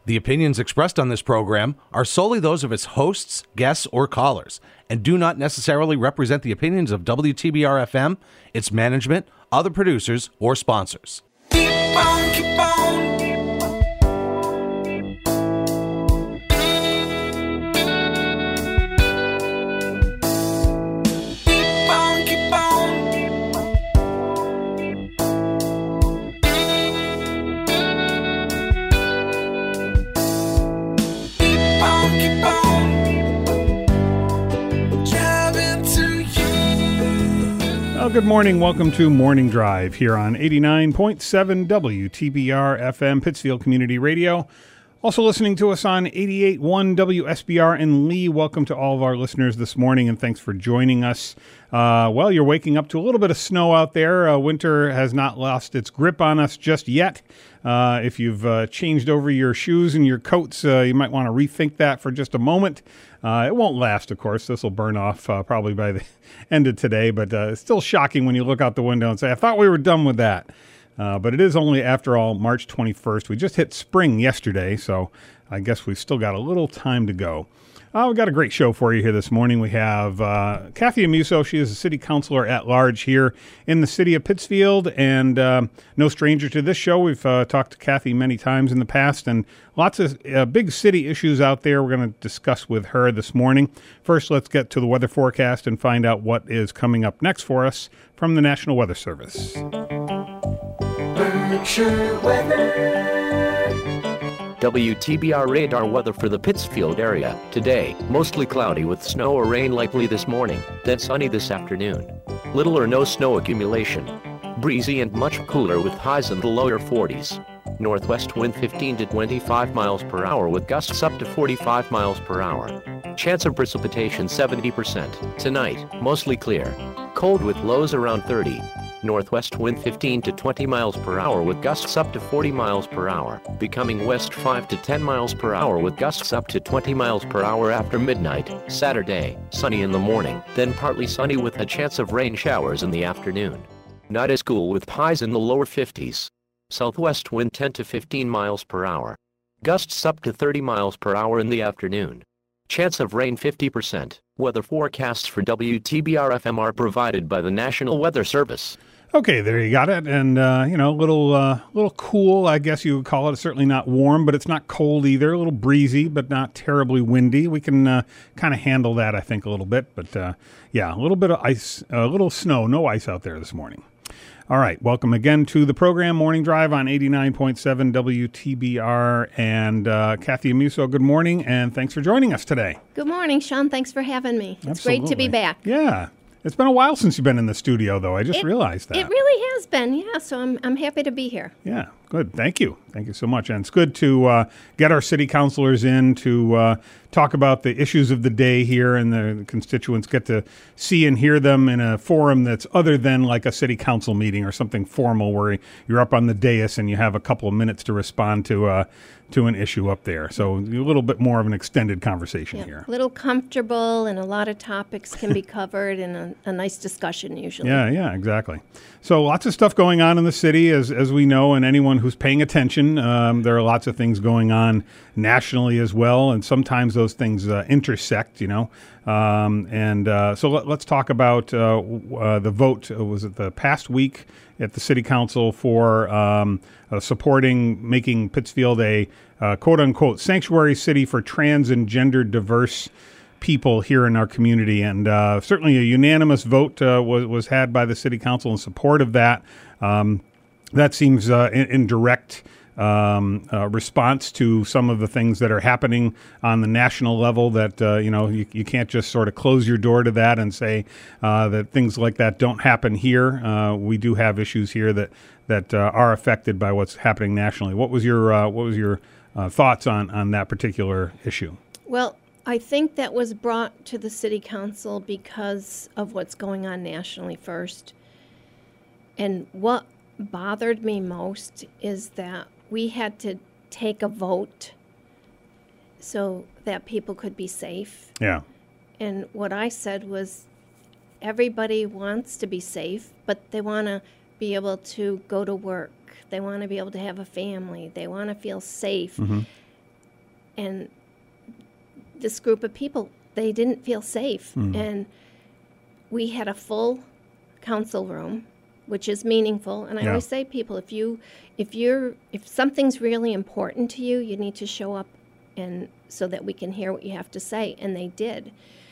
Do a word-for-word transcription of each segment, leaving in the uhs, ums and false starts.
The opinions expressed on this program are solely those of its hosts, guests, or callers, and do not necessarily represent the opinions of W T B R F M, its management, other producers, or sponsors. Keep on, keep on. Well, good morning. Welcome to Morning Drive here on eighty-nine point seven W T B R F M, Pittsfield Community Radio. Also listening to us on eighty-eight point one W S B R in Lee. Welcome to all of our listeners this morning, and thanks for joining us. Uh, well, you're waking up to a little bit of snow out there. Uh, winter has not lost its grip on us just yet. Uh, if you've uh, changed over your shoes and your coats, uh, you might want to rethink that for just a moment. Uh, it won't last, of course. This will burn off uh, probably by the end of today, but uh, it's still shocking when you look out the window and say, I thought we were done with that. Uh, but it is only, after all, March twenty-first. We just hit spring yesterday, so I guess we've still got a little time to go. Uh, we've got a great show for you here this morning. We have uh, Kathy Amuso. She is a city councilor at large here in the city of Pittsfield, and uh, no stranger to this show. We've uh, talked to Kathy many times in the past, and lots of uh, big city issues out there we're going to discuss with her this morning. First, let's get to the weather forecast and find out what is coming up next for us from the National Weather Service. Berkshire weather. W T B R radar weather for the Pittsfield area. Today, mostly cloudy with snow or rain likely this morning, then sunny this afternoon. Little or no snow accumulation. Breezy and much cooler with highs in the lower forties. Northwest wind fifteen to twenty-five miles per hour with gusts up to forty-five miles per hour. Chance of precipitation seventy percent. Tonight, mostly clear. Cold with lows around thirty. Northwest wind fifteen to twenty miles per hour with gusts up to forty miles per hour, becoming west five to ten miles per hour with gusts up to twenty miles per hour after midnight. Saturday, sunny in the morning, then partly sunny with a chance of rain showers in the afternoon. Night is cool with highs in the lower fifties. Southwest wind ten to fifteen miles per hour. Gusts up to thirty miles per hour in the afternoon. Chance of rain fifty percent. Weather forecasts for W T B R F M are provided by the National Weather Service. Okay, there you got it. And, uh, you know, a little, uh, little cool, I guess you would call it. It's certainly not warm, but it's not cold either. A little breezy, but not terribly windy. We can uh, kind of handle that, I think, a little bit. But, uh, yeah, a little bit of ice, a little snow, no ice out there this morning. All right, welcome again to the program, Morning Drive on eighty-nine point seven W T B R. And uh, Kathy Amuso, good morning, and thanks for joining us today. Good morning, Sean. Thanks for having me. It's Absolutely. Great to be back. Yeah. It's been a while since you've been in the studio, though. I just it, realized that. It really has been, yeah, so I'm I'm happy to be here. Yeah, good. Thank you. Thank you so much. And it's good to uh, get our city councilors in to uh, talk about the issues of the day here, and the constituents get to see and hear them in a forum that's other than like a city council meeting or something formal where you're up on the dais and you have a couple of minutes to respond to uh, to an issue up there. So a little bit more of an extended conversation yeah, here. A little comfortable, and a lot of topics can be covered in a, a nice discussion usually. Yeah, yeah, exactly. So lots of stuff going on in the city, as as we know, and anyone who's paying attention, um, there are lots of things going on nationally as well, and sometimes those things uh, intersect, you know. Um, and uh, so let, let's talk about uh, uh, the vote. Uh, was it the past week at the city council for um, uh, supporting making Pittsfield a uh, quote-unquote sanctuary city for trans and gender diverse people here in our community, and uh, certainly a unanimous vote uh, was was had by the city council in support of that. Um, that seems uh, in, in direct um, uh, response to some of the things that are happening on the national level. That uh, you know you, you can't just sort of close your door to that and say uh, that things like that don't happen here. Uh, we do have issues here that that uh, are affected by what's happening nationally. What was your uh, what was your uh, thoughts on on that particular issue? Well, I think that was brought to the city council because of what's going on nationally first. And what bothered me most is that we had to take a vote so that people could be safe. Yeah. And what I said was, everybody wants to be safe, but they want to be able to go to work. They want to be able to have a family. They want to feel safe. Mm-hmm. and this group of people, they didn't feel safe. Mm. And we had a full council room, which is meaningful. And I Yeah. always say, people, if you, if you're, if something's really important to you, you need to show up, and so that we can hear what you have to say. And they did.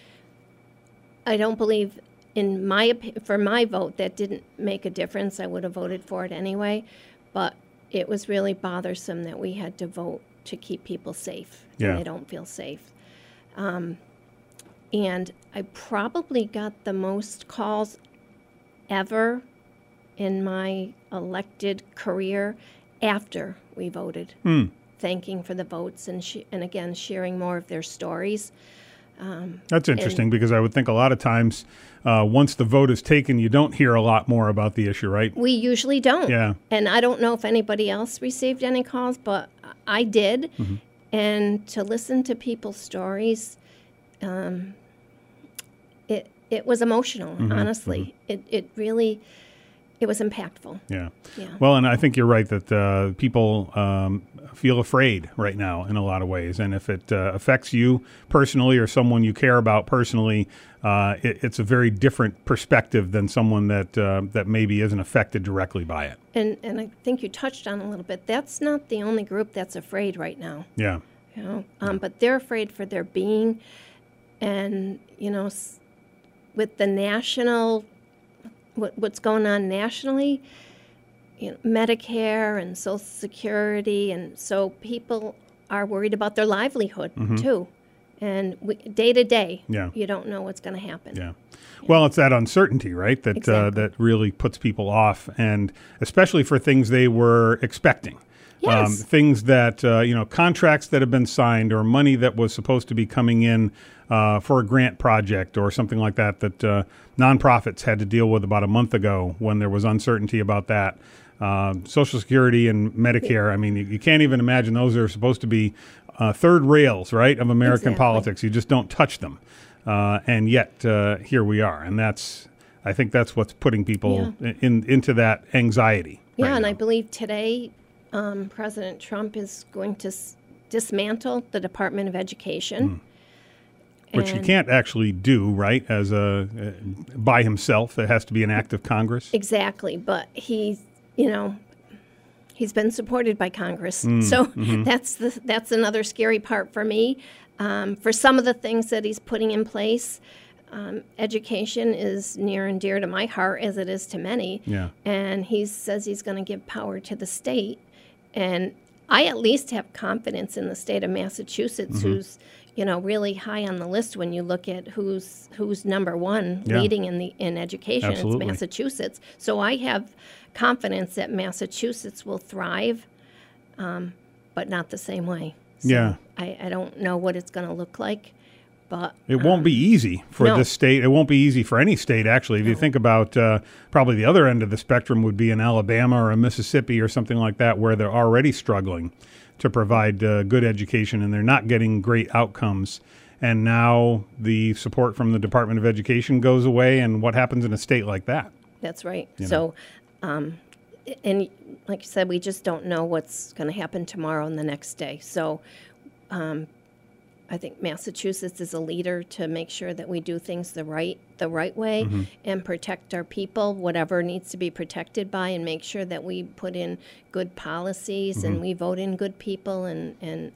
I don't believe, in my opi- for my vote, that didn't make a difference. I would have voted for it anyway, but it was really bothersome that we had to vote to keep people safe. Yeah. And they don't feel safe. Um, and I probably got the most calls ever in my elected career after we voted, Hmm. thanking for the votes and sh- and again sharing more of their stories. That's interesting, because I would think a lot of times uh, once the vote is taken, you don't hear a lot more about the issue, right? We usually don't. Yeah. And I don't know if anybody else received any calls, but I did. Mm-hmm. And to listen to people's stories, um, it it was emotional. Mm-hmm. Honestly, it it really it was impactful. Yeah. Yeah. Well, and I think you're right that uh, people um, feel afraid right now in a lot of ways. And if it uh, affects you personally or someone you care about personally, uh, it, it's a very different perspective than someone that uh, that maybe isn't affected directly by it. And and I think you touched on a little bit. That's not the only group that's afraid right now. Yeah. You know, um, but they're afraid for their being, and you know, s- with the national, what, what's going on nationally, you know, Medicare and Social Security, and so people are worried about their livelihood too, and we, day to day, Yeah. you don't know what's going to happen. Yeah. Well, it's that uncertainty, right? That uh, Exactly. that really puts people off, and especially for things they were expecting. Yes. things that, uh, you know, contracts that have been signed, or money that was supposed to be coming in uh, for a grant project or something like that, that uh, nonprofits had to deal with about a month ago when there was uncertainty about that. Uh, Social Security and Medicare, I mean, you, you can't even imagine those are supposed to be uh, third rails, right, of American Exactly. politics. You just don't touch them. Uh, and yet, uh, here we are. And that's, I think that's what's putting people in into that anxiety. Yeah, right and now. I believe today um, President Trump is going to s- dismantle the Department of Education. Which he And- can't actually do, right, as a uh, by himself. It has to be an act of Congress. Exactly, but he's, you know, he's been supported by Congress. Mm, so mm-hmm. that's the that's another scary part for me. Um, for some of the things that he's putting in place, um, education is near and dear to my heart, as it is to many. Yeah. And he says he's going to give power to the state, and I at least have confidence in the state of Massachusetts, Mm-hmm. who's, you know, really high on the list when you look at who's who's number one Yeah. leading in the in education. Absolutely. It's Massachusetts. So I have confidence that Massachusetts will thrive, um, but not the same way. So Yeah. I, I don't know what it's going to look like, but It won't be easy for no. this state. It won't be easy for any state, actually. If you think about uh, probably the other end of the spectrum would be in Alabama or a Mississippi or something like that, where they're already struggling to provide uh, good education and they're not getting great outcomes. And now the support from the Department of Education goes away. And what happens in a state like that? that's right. So, um, and like you said, we just don't know what's going to happen tomorrow and the next day. So, um, I think Massachusetts is a leader to make sure that we do things the right the right way Mm-hmm. and protect our people, whatever needs to be protected by, and make sure that we put in good policies Mm-hmm. and we vote in good people. And, and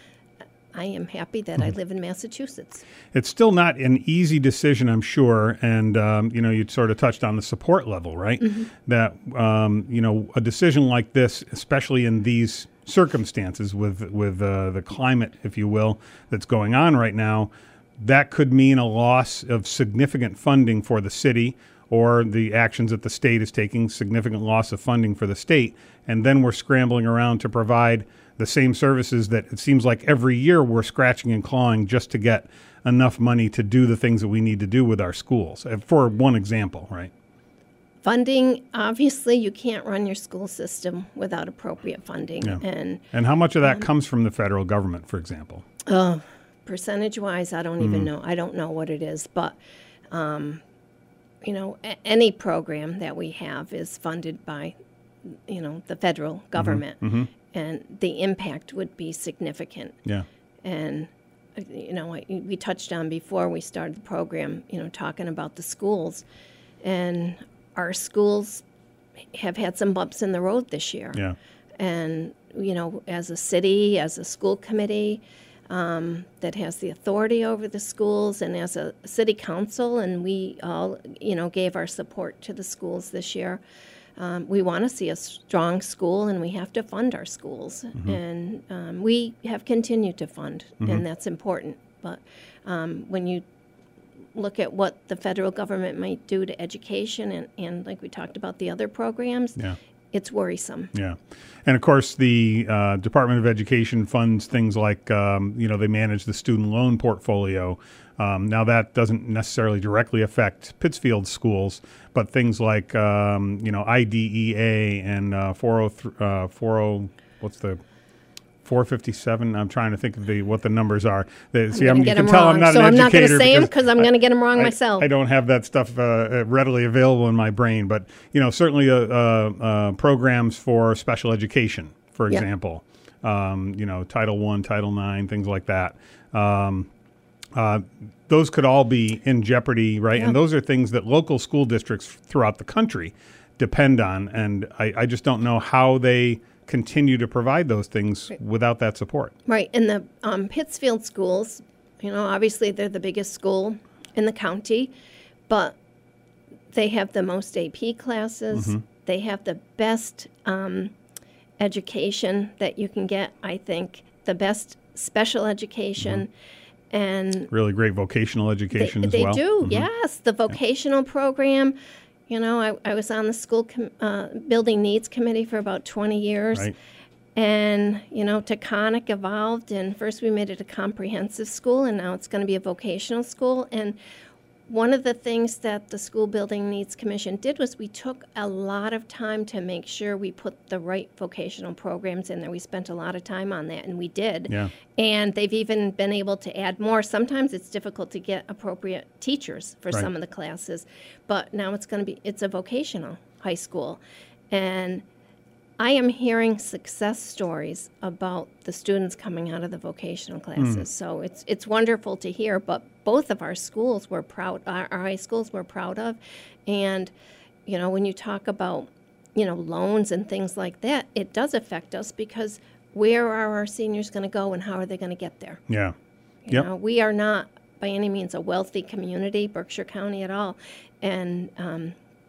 I am happy that Mm-hmm. I live in Massachusetts. It's still not an easy decision, I'm sure. And, um, you know, you sort of touched on the support level, right? That, um, you know, a decision like this, especially in these circumstances with, with uh, the climate, if you will, that's going on right now, that could mean a loss of significant funding for the city, or the actions that the state is taking, significant loss of funding for the state. And then we're scrambling around to provide the same services that it seems like every year we're scratching and clawing just to get enough money to do the things that we need to do with our schools, uh, for one example, right? Funding, obviously, you can't run your school system without appropriate funding. Yeah. And And how much of that comes from the federal government, for example? percentage-wise, I don't Hmm. even know. I don't know what it is. But, um, you know, a- any program that we have is funded by, you know, the federal government. Mm-hmm. And the impact would be significant. Yeah. And, uh, you know, I- we touched on before we started the program, you know, talking about the schools. And our schools have had some bumps in the road this year. Yeah. And, you know, as a city, as a school committee um, that has the authority over the schools, and as a city council, and we all, you know, gave our support to the schools this year. Um, we want to see a strong school, and we have to fund our schools. Mm-hmm. And um, we have continued to fund, Mm-hmm. and that's important. But um, when you look at what the federal government might do to education, and, and like we talked about the other programs, Yeah. it's worrisome. Yeah. And of course, the uh, Department of Education funds things like, um, you know, they manage the student loan portfolio. Um, now, that doesn't necessarily directly affect Pittsfield schools, but things like, um, you know, I D E A and uh, four oh, what's the four fifty-seven. I'm trying to think of the what the numbers are. They, see, I'm I'm, gonna you get can them tell wrong. I'm not so an I'm not going educator to say them because because I'm going to get them wrong I, myself. I don't have that stuff uh, readily available in my brain, but you know, certainly uh, uh, uh, programs for special education, for Yeah. example, um, you know, Title One, Title Nine, things like that. Um, uh, those could all be in jeopardy, right? Yeah. And those are things that local school districts throughout the country depend on, and I, I just don't know how they continue to provide those things without that support. Right. And the um, Pittsfield schools, you know, obviously they're the biggest school in the county, but they have the most A P classes. Mm-hmm. They have the best um, education that you can get, I think, the best special education. And Really great vocational education they, as they well. do, yes. The vocational program. You know, I, I was on the school com- uh, building needs committee for about twenty years. Right. And, you know, Taconic evolved, and first we made it a comprehensive school, and now it's going to be a vocational school. And one of the things that the School Building Needs Commission did was we took a lot of time to make sure we put the right vocational programs in there. We spent a lot of time on that, and we did. Yeah. And they've even been able to add more. Sometimes it's difficult to get appropriate teachers for Right. some of the classes, but now it's going to be, it's a vocational high school. And I am hearing success stories about the students coming out of the vocational classes. So it's it's wonderful to hear. But both of our schools were proud, our, our high schools were proud of. And, you know, when you talk about, you know, loans and things like that, it does affect us because where are our seniors going to go and how are they going to get there? Yeah. You Yep. know, we are not by any means a wealthy community, Berkshire County at all. And um,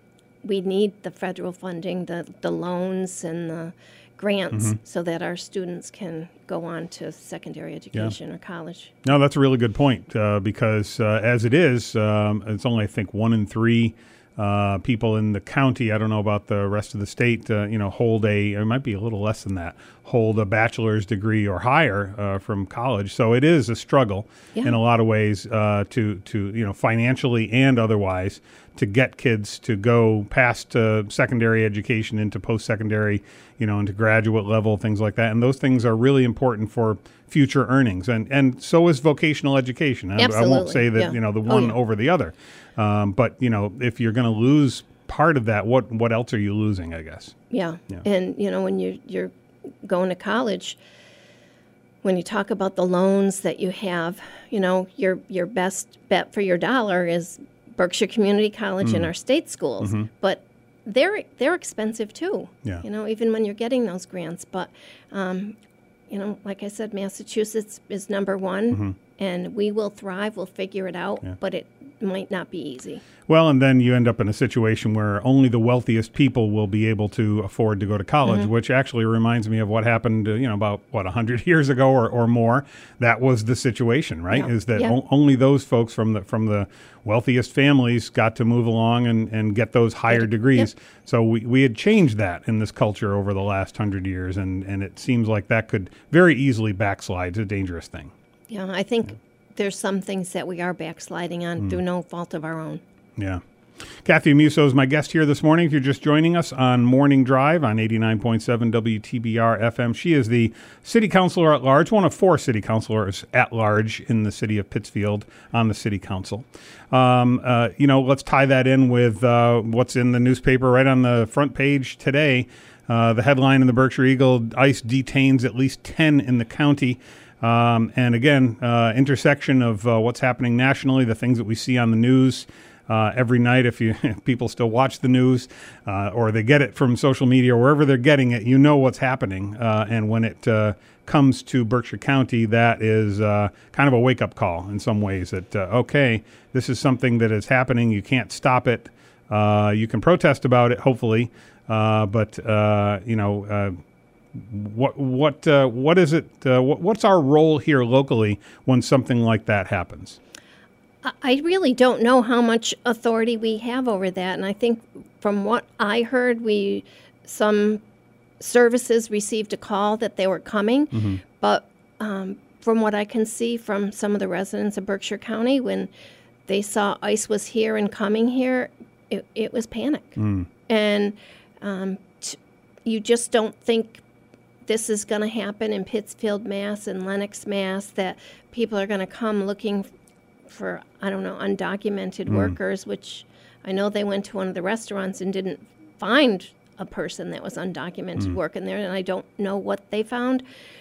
we need the federal funding, the, the loans and the grants Mm-hmm. so that our students can go on to secondary education or college. No, that's a really good point uh, because uh, as it is, um, it's only, I think, one in three uh, people in the county, I don't know about the rest of the state, uh, you know, hold a, it might be a little less than that, hold a bachelor's degree or higher uh, from college. So it is a struggle Yeah. in a lot of ways uh, to, to, you know, financially and otherwise to get kids to go past uh, secondary education into post-secondary, you know, into graduate level, things like that. And those things are really important for future earnings. And and so is vocational education. I, I won't Absolutely, say that, yeah. you know, the Oh, one yeah. over the other. Um, but, you know, if you're going to lose part of that, what what else are you losing, I guess? Yeah. Yeah. And, you know, when you're, you're going to college, when you talk about the loans that you have, you know, your your best bet for your dollar is Berkshire Community College Mm. and our state schools. But they're they're expensive too. Mm-hmm. Yeah. You know, even when you're getting those grants. But, um, you know, like I said, Massachusetts is number one, Mm-hmm. and we will thrive. We'll figure it out, but it might not be easy. Well, and then you end up in a situation where only the wealthiest people will be able to afford to go to college, Mm-hmm. which actually reminds me of what happened, uh, you know, about, what, one hundred years ago or, or more. That was the situation, right? Yeah. Is that Yeah. o- only those folks from the from the wealthiest families got to move along and, and get those higher degrees. So we, we had changed that in this culture over the last hundred years, and, and it seems like that could very easily backslide. It's a dangerous thing. Yeah, I think there's some things that we are backsliding on Mm. through no fault of our own. Yeah. Kathy Musso is my guest here this morning. If you're just joining us on Morning Drive on eighty-nine point seven W T B R F M, she is the city councilor at large, one of four city councilors at large in the city of Pittsfield on the city council. Um, uh, you know, let's tie that in with uh, what's in the newspaper right on the front page today. Uh, the headline in the Berkshire Eagle, ICE detains at least ten in the county. Um, and again, uh, intersection of uh, what's happening nationally, the things that we see on the news uh, every night. If you if people still watch the news uh, or they get it from social media or wherever they're getting it, you know what's happening. Uh, and when it uh, comes to Berkshire County, that is uh, kind of a wake-up call in some ways that, uh, okay, this is something that is happening. You can't stop it. Uh, you can protest about it, hopefully. Uh, but, uh, you know, uh, What what uh, what is it? Uh, what, what's our role here locally when something like that happens? I really don't know how much authority we have over that, and I think from what I heard, we some services received a call that they were coming, mm-hmm. but um, from what I can see from some of the residents of Berkshire County, when they saw ICE was here and coming here, it, it was panic, mm. and um, t- you just don't think this is going to happen in Pittsfield, Mass, and Lenox, Mass, that people are going to come looking for, I don't know, undocumented mm. workers, which I know they went to one of the restaurants and didn't find a person that was undocumented mm. working there, and I don't know what they found.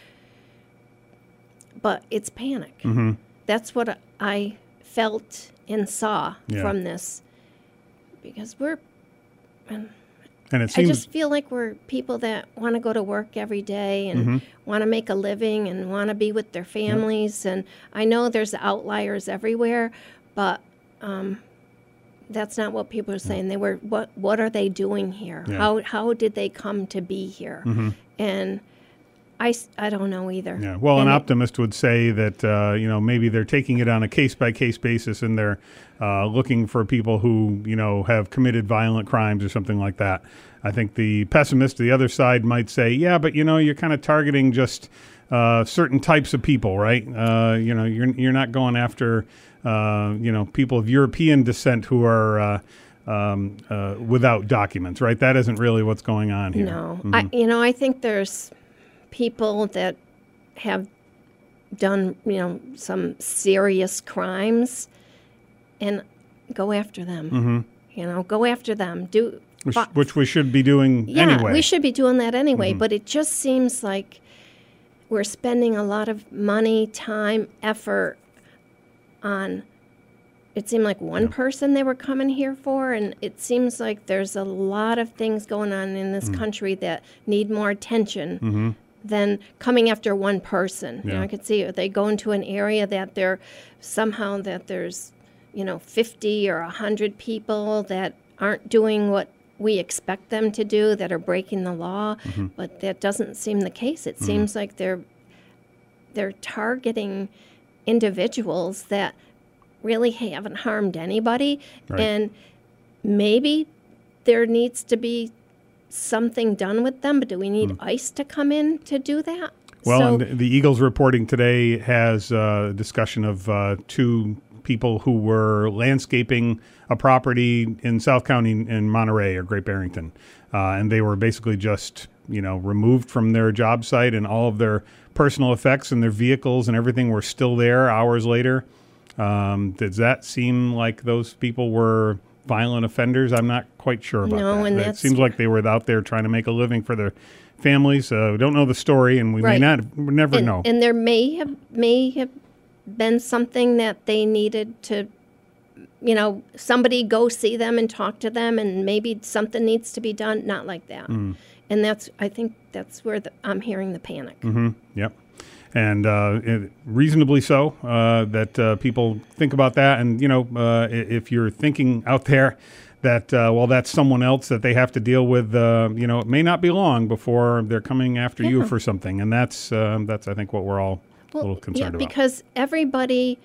But it's panic. Mm-hmm. That's what I felt and saw yeah. from this, because we're... Um, And it seems, I just feel like we're people that want to go to work every day and mm-hmm. want to make a living and want to be with their families. Yep. And I know there's outliers everywhere, but um, that's not what people are saying. They were, what What are they doing here? Yeah. How how did they come to be here? Mm-hmm. And I, I don't know either. Yeah. Well, and an it, optimist would say that uh, you know maybe they're taking it on a case by case basis and they're uh, looking for people who you know have committed violent crimes or something like that. I think the pessimist, the other side, might say, yeah, but you know you're kind of targeting just uh, certain types of people, right? Uh, you know you're you're not going after uh, you know people of European descent who are uh, um, uh, without documents, right? That isn't really what's going on here. No, Mm-hmm. I, you know I think there's people that have done, you know, some serious crimes, and go after them. Mm-hmm. You know, go after them. Do which, which we should be doing yeah, anyway. we should be doing that anyway. Mm-hmm. But it just seems like we're spending a lot of money, time, effort on. It seemed like one yeah. person they were coming here for, and it seems like there's a lot of things going on in this mm-hmm. country that need more attention. Mm-hmm. than coming after one person. Yeah. You know, I could see if they go into an area that they're somehow that there's, you know, fifty or one hundred people that aren't doing what we expect them to do, that are breaking the law, mm-hmm. but that doesn't seem the case. It mm-hmm. seems like they're they're targeting individuals that really haven't harmed anybody, right. and maybe there needs to be something done with them, but do we need mm. ICE to come in to do that? Well, so, and the, the Eagles reporting today has a discussion of uh, two people who were landscaping a property in South County in Monterey or Great Barrington, uh, and they were basically just you know removed from their job site, and all of their personal effects and their vehicles and everything were still there hours later. Um, does that seem like those people were violent offenders? I'm not quite sure about no, that. And it seems like they were out there trying to make a living for their families. Uh, we don't know the story, and we right. may not, we never and, know. And there may have may have been something that they needed to, you know, somebody go see them and talk to them, and maybe something needs to be done. Not like that. Mm. And that's, I think that's where the, I'm hearing the panic. Mm-hmm. Yep. And uh, it, reasonably so, uh, that uh, people think about that. And, you know, uh, if you're thinking out there that, uh, well, that's someone else that they have to deal with, uh, you know, it may not be long before they're coming after yeah. you for something. And that's, uh, that's I think, what we're all well, a little concerned yeah, about. Because everybody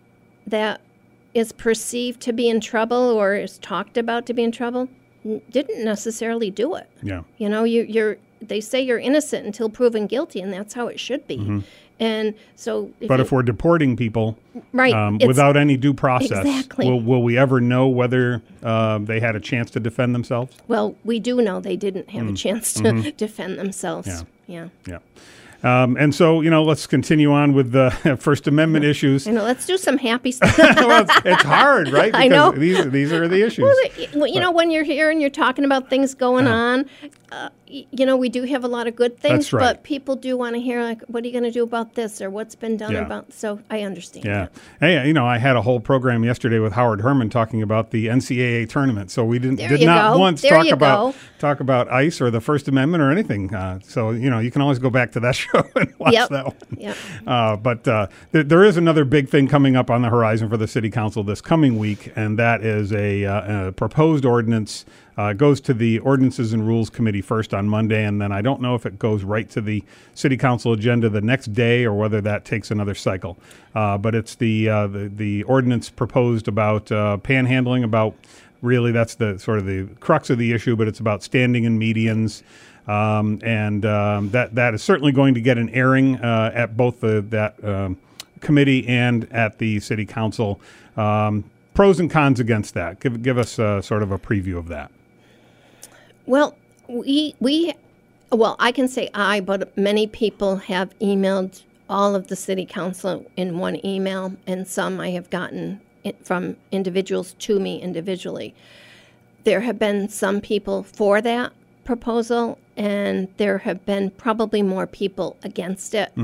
that is perceived to be in trouble or is talked about to be in trouble n- didn't necessarily do it. Yeah. You know, you, you're they say you're innocent until proven guilty, and that's how it should be. Mm-hmm. And so, if but you, if we're deporting people right, um, without any due process, exactly. will, will we ever know whether uh, they had a chance to defend themselves? Well, we do know they didn't have mm. a chance to mm-hmm. defend themselves. Yeah. Yeah. Yeah. Um, and so, you know, let's continue on with the First Amendment issues. You know, let's do some happy stuff. Well, it's, it's hard, right? Because I know. These, these are the issues. Well, it- well, you know, when you're here and you're talking about things going on, uh, y- you know, we do have a lot of good things, That's right. but people do want to hear, like, what are you going to do about this or what's been done Yeah. about. So I understand. Yeah. that. Hey, you know, I had a whole program yesterday with Howard Herman talking about the N C A A tournament. So we didn't There did you not go. once There talk you about go. talk about ICE or the First Amendment or anything. Uh, so, you know, you can always go back to that show and watch Yep. that one. Yep. Uh, but uh, th- there is another big thing coming up on the horizon for the City Council this coming week, and that is a, uh, a proposed ordinance. Uh, goes to the Ordinances and Rules Committee first on Monday, and then I don't know if it goes right to the City Council agenda the next day or whether that takes another cycle. Uh, but it's the, uh, the the ordinance proposed about uh, panhandling, about really that's the sort of the crux of the issue, but it's about standing in medians. Um, and um, that that is certainly going to get an airing uh, at both the that um, committee and at the City Council. Um, pros and cons against that. Give give us uh, sort of a preview of that. Well, we we well, I can say I, but many people have emailed all of the city council in one email, and some I have gotten it from individuals to me individually. There have been some people for that proposal, and there have been probably more people against it.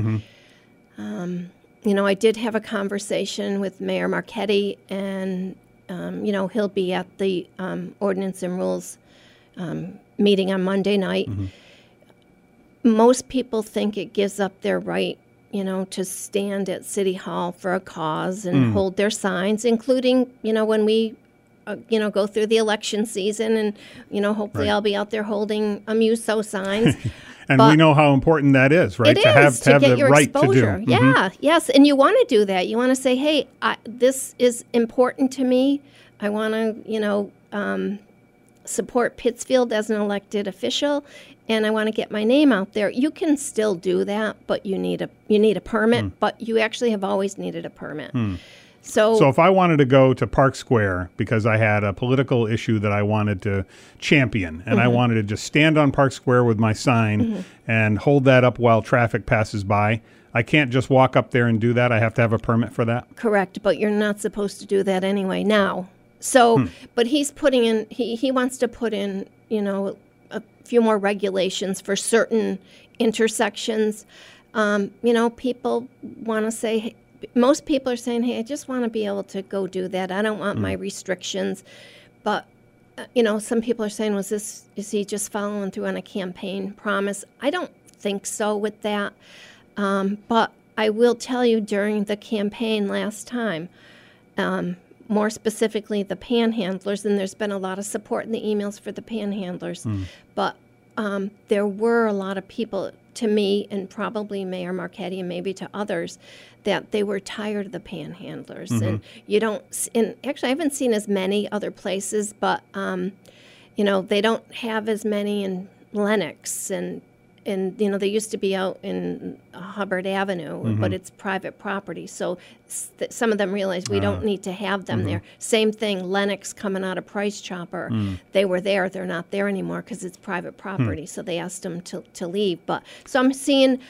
Um, you know, I did have a conversation with Mayor Marchetti, and um, you know, he'll be at the um, Ordinance and Rules Um, meeting on Monday night. Most people think it gives up their right, you know, to stand at City Hall for a cause and hold their signs, including, you know, when we, uh, you know, go through the election season, and, you know, hopefully Right. I'll be out there holding Amuso signs. And But we know how important that is, right? It to is have to, to have get the your right exposure. to do. Mhm. Yeah, yes, and you want to do that. You want to say, "Hey, I, this is important to me. I want to, you know, um, support Pittsfield as an elected official, and I want to get my name out there." You can still do that, but you need a you need a permit. Hmm. But you actually have always needed a permit. So, So if I wanted to go to Park Square because I had a political issue that I wanted to champion, and I Mm-hmm. wanted to just stand on Park Square with my sign and hold that up while traffic passes by, I can't just walk up there and do that. I have to have a permit for that. correct, but you're not supposed to do that anyway now. So, but he's putting in, he, he wants to put in, you know, a few more regulations for certain intersections. Um, you know, people want to say, hey, most people are saying, hey, I just want to be able to go do that. I don't want my restrictions. But, uh, you know, some people are saying, was this, is he just following through on a campaign promise? I don't think so with that. Um, but I will tell you, during the campaign last time, um, more specifically the panhandlers, and there's been a lot of support in the emails for the panhandlers, but um, there were a lot of people, to me and probably Mayor Marchetti and maybe to others, that they were tired of the panhandlers. And you don't, s- and actually I haven't seen as many other places, but um, you know, they don't have as many in Lenox, and and you know, they used to be out in Hubbard Avenue, but it's private property. So s- th- some of them realize we don't need to have them there. Same thing, Lenox coming out of Price Chopper. They were there. They're not there anymore because it's private property. So they asked them to, to leave. But so I'm seeing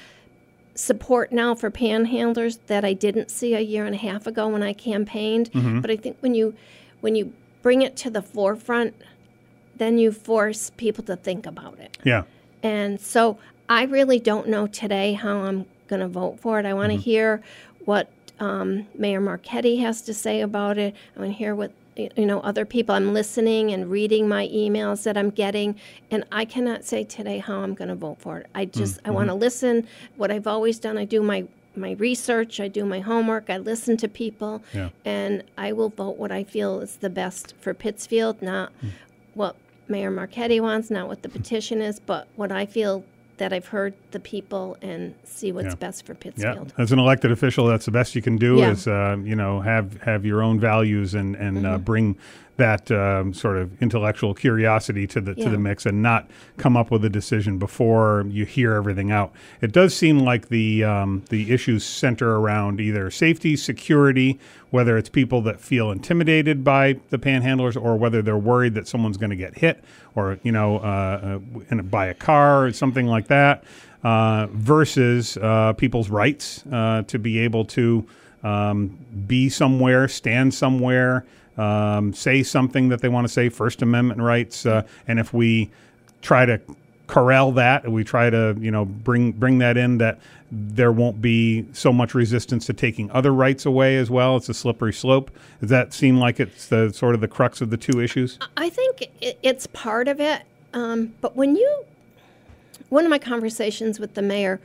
support now for panhandlers that I didn't see a year and a half ago when I campaigned. But I think when you when you bring it to the forefront, then you force people to think about it. Yeah. And so I really don't know today how I'm going to vote for it. I want to hear what um, Mayor Marchetti has to say about it. I want to hear what, you know, other people. I'm listening and reading my emails that I'm getting, and I cannot say today how I'm going to vote for it. I just, I want to listen. What I've always done, I do my, my research, I do my homework, I listen to people, Yeah. and I will vote what I feel is the best for Pittsfield, not what Mayor Marchetti wants, not what the petition is, but what I feel that I've heard the people and see what's Yeah. best for Yeah, Pittsfield. as an elected official, that's the best you can do. Yeah. Is uh, you know have have your own values and and uh, bring that um, sort of intellectual curiosity to the to Yeah. the mix, and not come up with a decision before you hear everything out. It does seem like the um, the issues center around either safety, security, whether it's people that feel intimidated by the panhandlers, or whether they're worried that someone's going to get hit, or you know, uh, uh, in a, by a car or something like that. uh, versus uh, people's rights uh, to be able to um, be somewhere, stand somewhere, um, say something that they want to say, First Amendment rights. Uh, and if we try to corral that, we try to, you know, bring bring that in, that there won't be so much resistance to taking other rights away as well. It's a slippery slope. Does that seem like it's the sort of the crux of the two issues? I think it's part of it. Um, but when you, one of my conversations with the mayor,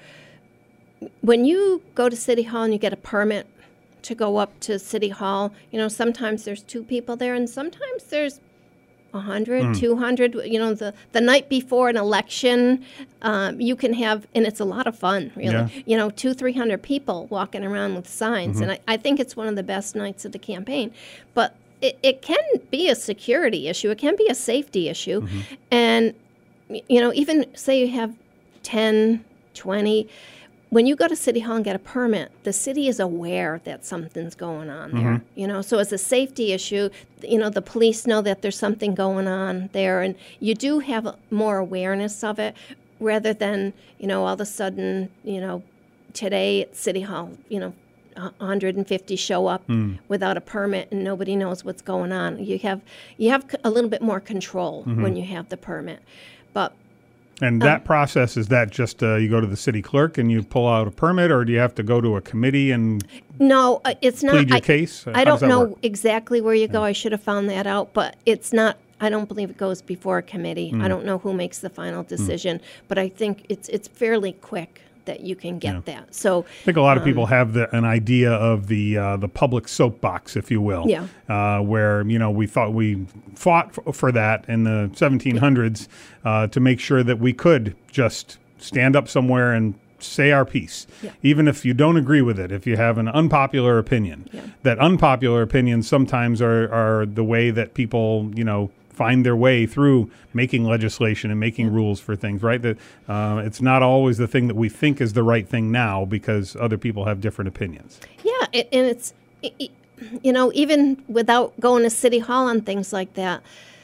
when you go to City Hall and you get a permit to go up to City Hall, you know, sometimes there's two people there and sometimes there's one hundred, mm. two hundred, you know, the, the night before an election, um, you can have, and it's a lot of fun, really, yeah. you know, two, three hundred people walking around with signs. Mm-hmm. And I, I think it's one of the best nights of the campaign. But it, it can be a security issue. It can be a safety issue. Mm-hmm. And, you know, even say you have ten, twenty, when you go to City Hall and get a permit, the city is aware that something's going on there, mm-hmm. you know. So as a safety issue, you know, the police know that there's something going on there, and you do have more awareness of it rather than, you know, all of a sudden, you know, today at City Hall, you know, one hundred fifty show up mm. without a permit and nobody knows what's going on. You have you have a little bit more control mm-hmm. when you have the permit, but. And that um, process, is that just uh, you go to the city clerk and you pull out a permit, or do you have to go to a committee and no, uh, it's not, plead your I, case? I don't know work? exactly where you go. Yeah. I should have found that out, but it's not. I don't believe it goes before a committee. Mm. I don't know who makes the final decision, mm. but I think it's it's fairly quick that you can get yeah. that. So I think a lot of um, people have the, an idea of the uh, the public soapbox, if you will, yeah. uh, where, you know, we thought we fought f- for that in the seventeen hundreds uh, to make sure that we could just stand up somewhere and say our piece, yeah. even if you don't agree with it, if you have an unpopular opinion. Yeah. That unpopular opinions sometimes are, are the way that people, you know, find their way through making legislation and making yeah. rules for things, right? That uh, it's not always the thing that we think is the right thing now because other people have different opinions. Yeah, it, and it's, it, you know, even without going to City Hall and things like that,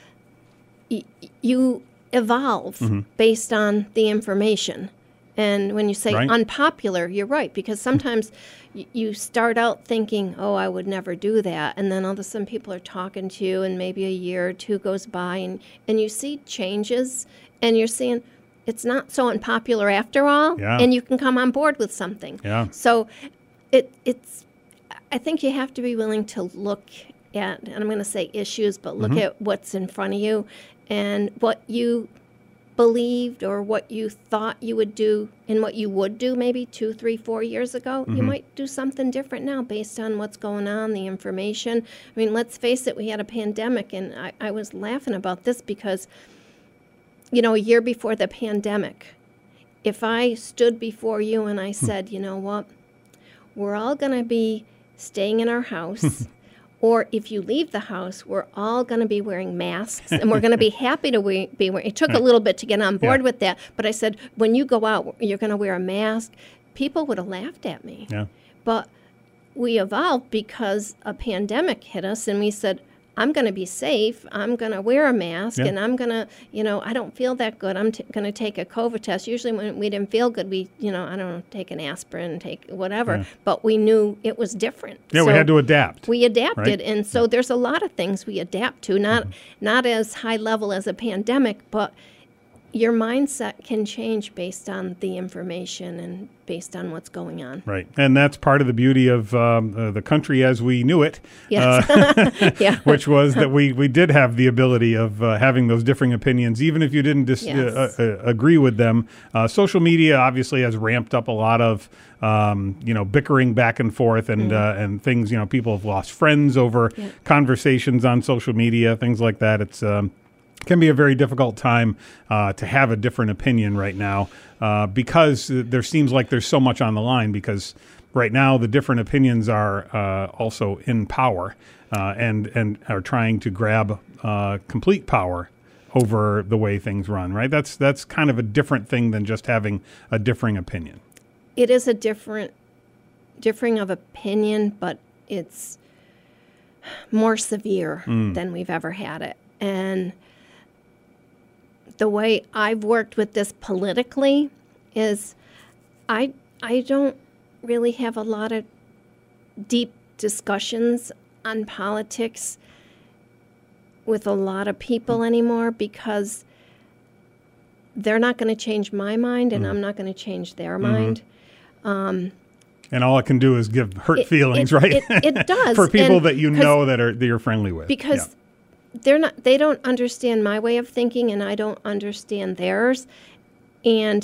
y- you evolve mm-hmm. based on the information. And when you say right. unpopular, you're right, because sometimes y- you start out thinking, oh, I would never do that. And then all of a sudden people are talking to you and maybe a year or two goes by and, and you see changes and you're seeing it's not so unpopular after all. Yeah. And you can come on board with something. Yeah. So it it's, I think you have to be willing to look at, and I'm going to say issues, but look mm-hmm. at what's in front of you and what you believed or what you thought you would do and what you would do maybe two, three, four years ago. Mm-hmm. You might do something different now based on what's going on, the information. I mean, let's face it, we had a pandemic, and I, I was laughing about this because, you know, a year before the pandemic, if I stood before you and I said, you know what, we're all going to be staying in our house, or if you leave the house, we're all going to be wearing masks, and we're going to be happy to we- be wearing. It took a little bit to get on board yeah. with that, but I said, when you go out, you're going to wear a mask. People would have laughed at me. Yeah. But we evolved because a pandemic hit us, and we said, I'm going to be safe. I'm going to wear a mask, yeah. and I'm going to, you know, I don't feel that good. I'm t- going to take a COVID test. Usually when we didn't feel good, we, you know, I don't know, take an aspirin, take whatever. Yeah. But we knew it was different. Yeah, so we had to adapt. We adapted, right? and so yeah. there's a lot of things we adapt to, not mm-hmm. not as high level as a pandemic, but your mindset can change based on the information and based on what's going on. Right. And that's part of the beauty of um, uh, the country as we knew it, yes. uh, yeah. which was that we, we did have the ability of uh, having those differing opinions, even if you didn't dis- yes. uh, uh, agree with them. Uh, social media obviously has ramped up a lot of Um, you know, bickering back and forth and mm. uh, and things. You know, people have lost friends over yeah. conversations on social media, things like that. It's um, can be a very difficult time uh, to have a different opinion right now uh, because there seems like there's so much on the line, because right now the different opinions are uh, also in power uh, and, and are trying to grab uh, complete power over the way things run, right? That's, that's kind of a different thing than just having a differing opinion. It is a different, differing of opinion, but it's more severe mm. than we've ever had it. And the way I've worked with this politically is I I don't really have a lot of deep discussions on politics with a lot of people anymore because they're not going to change my mind and mm. I'm not going to change their mm-hmm. mind. Um, and all it can do is give hurt it, feelings, it, right? It, it does. For people and that you know that are that you're friendly with. Because yeah. they're not they don't understand my way of thinking and I don't understand theirs. And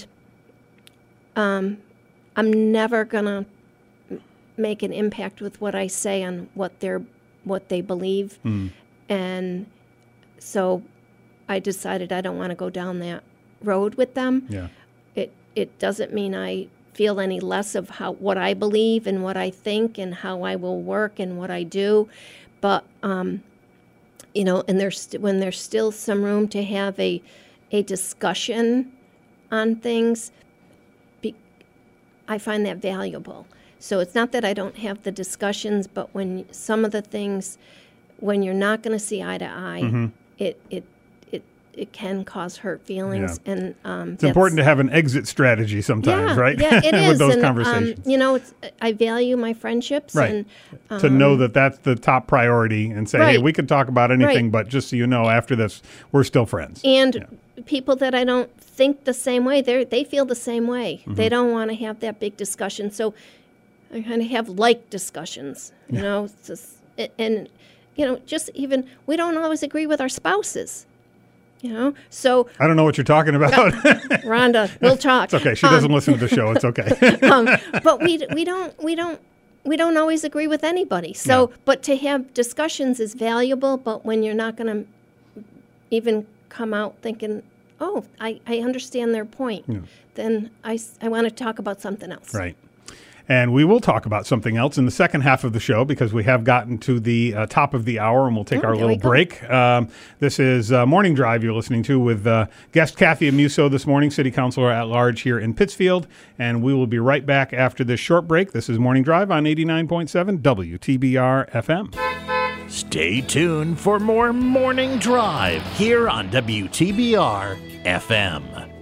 um, I'm never going to make an impact with what I say on what they're what they believe. Mm. And so I decided I don't want to go down that road with them. Yeah. It it doesn't mean I feel any less of how what I believe and what I think and how I will work and what I do, but um, you know, and there's st- when there's still some room to have a a discussion on things, be, I find that valuable. So it's not that I don't have the discussions, but when some of the things, when you're not going to see eye to eye, mm-hmm. it it. it can cause hurt feelings, yeah. and um, it's important to have an exit strategy sometimes, yeah, right? Yeah, it is. With those and, conversations, um, you know, it's, I value my friendships, right? And, um, to know that that's the top priority, and say, right. hey, we can talk about anything, right. but just so you know, after this, we're still friends. And yeah. people that I don't think the same way, they they feel the same way. Mm-hmm. They don't want to have that big discussion, so I kind of have light discussions, you yeah. know, it's just, and you know, just even we don't always agree with our spouses. You know, so I don't know what you're talking about. Rhonda, we'll talk. It's okay. She doesn't um, listen to the show. It's okay. um, but we we don't we don't we don't always agree with anybody. So, yeah. but to have discussions is valuable. But when you're not going to even come out thinking, oh, I, I understand their point, yeah. then I, I want to talk about something else. Right. And we will talk about something else in the second half of the show because we have gotten to the uh, top of the hour and we'll take oh, our little break. Um, this is uh, Morning Drive you're listening to with uh, guest Kathy Amuso this morning, City Councilor at Large here in Pittsfield. And we will be right back after this short break. This is Morning Drive on eighty-nine point seven W T B R F M. Stay tuned for more Morning Drive here on W T B R F M.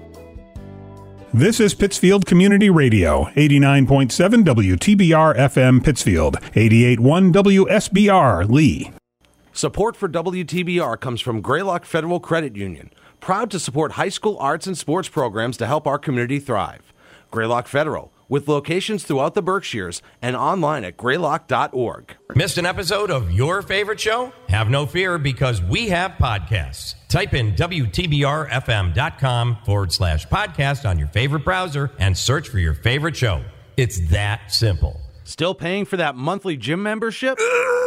This is Pittsfield Community Radio, eighty-nine point seven W T B R F M Pittsfield, eighty-eight point one W S B R Lee. Support for W T B R comes from Greylock Federal Credit Union, proud to support high school arts and sports programs to help our community thrive. Greylock Federal, with locations throughout the Berkshires and online at greylock dot org. Missed an episode of your favorite show? Have no fear because we have podcasts. Type in W T B R F M dot com forward slash podcast on your favorite browser and search for your favorite show. It's that simple. Still paying for that monthly gym membership?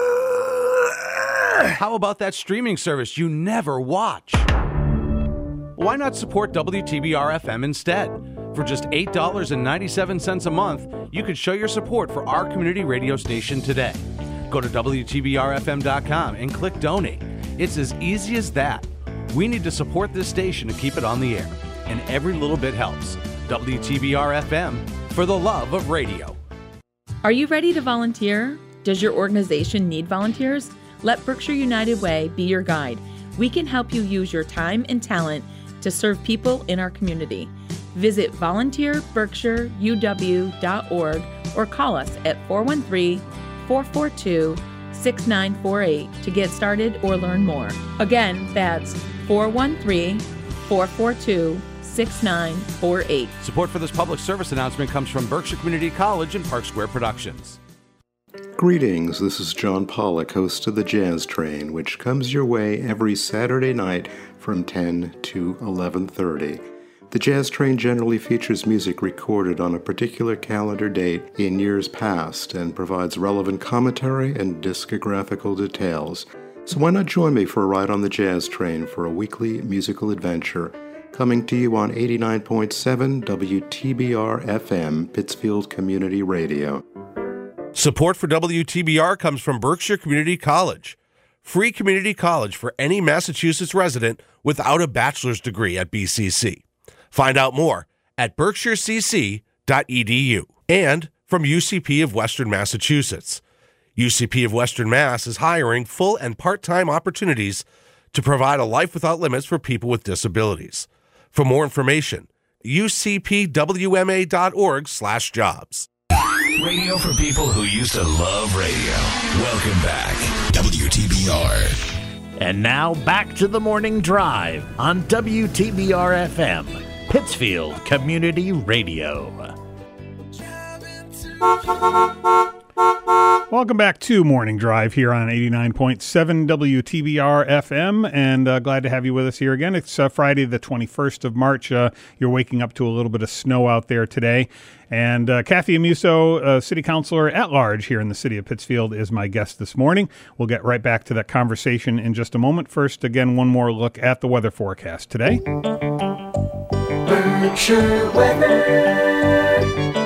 How about that streaming service you never watch? Why not support W T B R F M instead? For just eight dollars and ninety-seven cents a month, you could show your support for our community radio station today. Go to W T B R F M dot com and click Donate. It's as easy as that. We need to support this station to keep it on the air, and every little bit helps. W T B R F M, for the love of radio. Are you ready to volunteer? Does your organization need volunteers? Let Berkshire United Way be your guide. We can help you use your time and talent to serve people in our community. Visit volunteer berkshire u w dot org or call us at four one three, four four two, six nine four eight to get started or learn more. Again, that's four one three, four four two, six nine four eight. Support for this public service announcement comes from Berkshire Community College and Park Square Productions. Greetings, this is John Pollock, host of The Jazz Train, which comes your way every Saturday night from ten to eleven thirty. The Jazz Train generally features music recorded on a particular calendar date in years past and provides relevant commentary and discographical details. So why not join me for a ride on the Jazz Train for a weekly musical adventure, coming to you on eighty-nine point seven W T B R F M, Pittsfield Community Radio. Support for W T B R comes from Berkshire Community College. Free community college for any Massachusetts resident without a bachelor's degree at B C C. Find out more at berkshire c c dot e d u. And from U C P of Western Massachusetts. U C P of Western Mass is hiring full and part-time opportunities to provide a life without limits for people with disabilities. For more information, U C P W M A dot org slash jobs. Radio for people who used to love radio. Welcome back. W T B R. And now back to the morning drive on W T B R F M, Pittsfield Community Radio. Welcome back to Morning Drive here on eighty-nine point seven W T B R F M, and uh, glad to have you with us here again. It's uh, Friday the twenty-first of March. Uh, you're waking up to a little bit of snow out there today. And uh, Kathy Amuso, uh, City Councilor at large here in the city of Pittsfield, is my guest this morning. We'll get right back to that conversation in just a moment. First, again, one more look at the weather forecast today. Berkshire weather.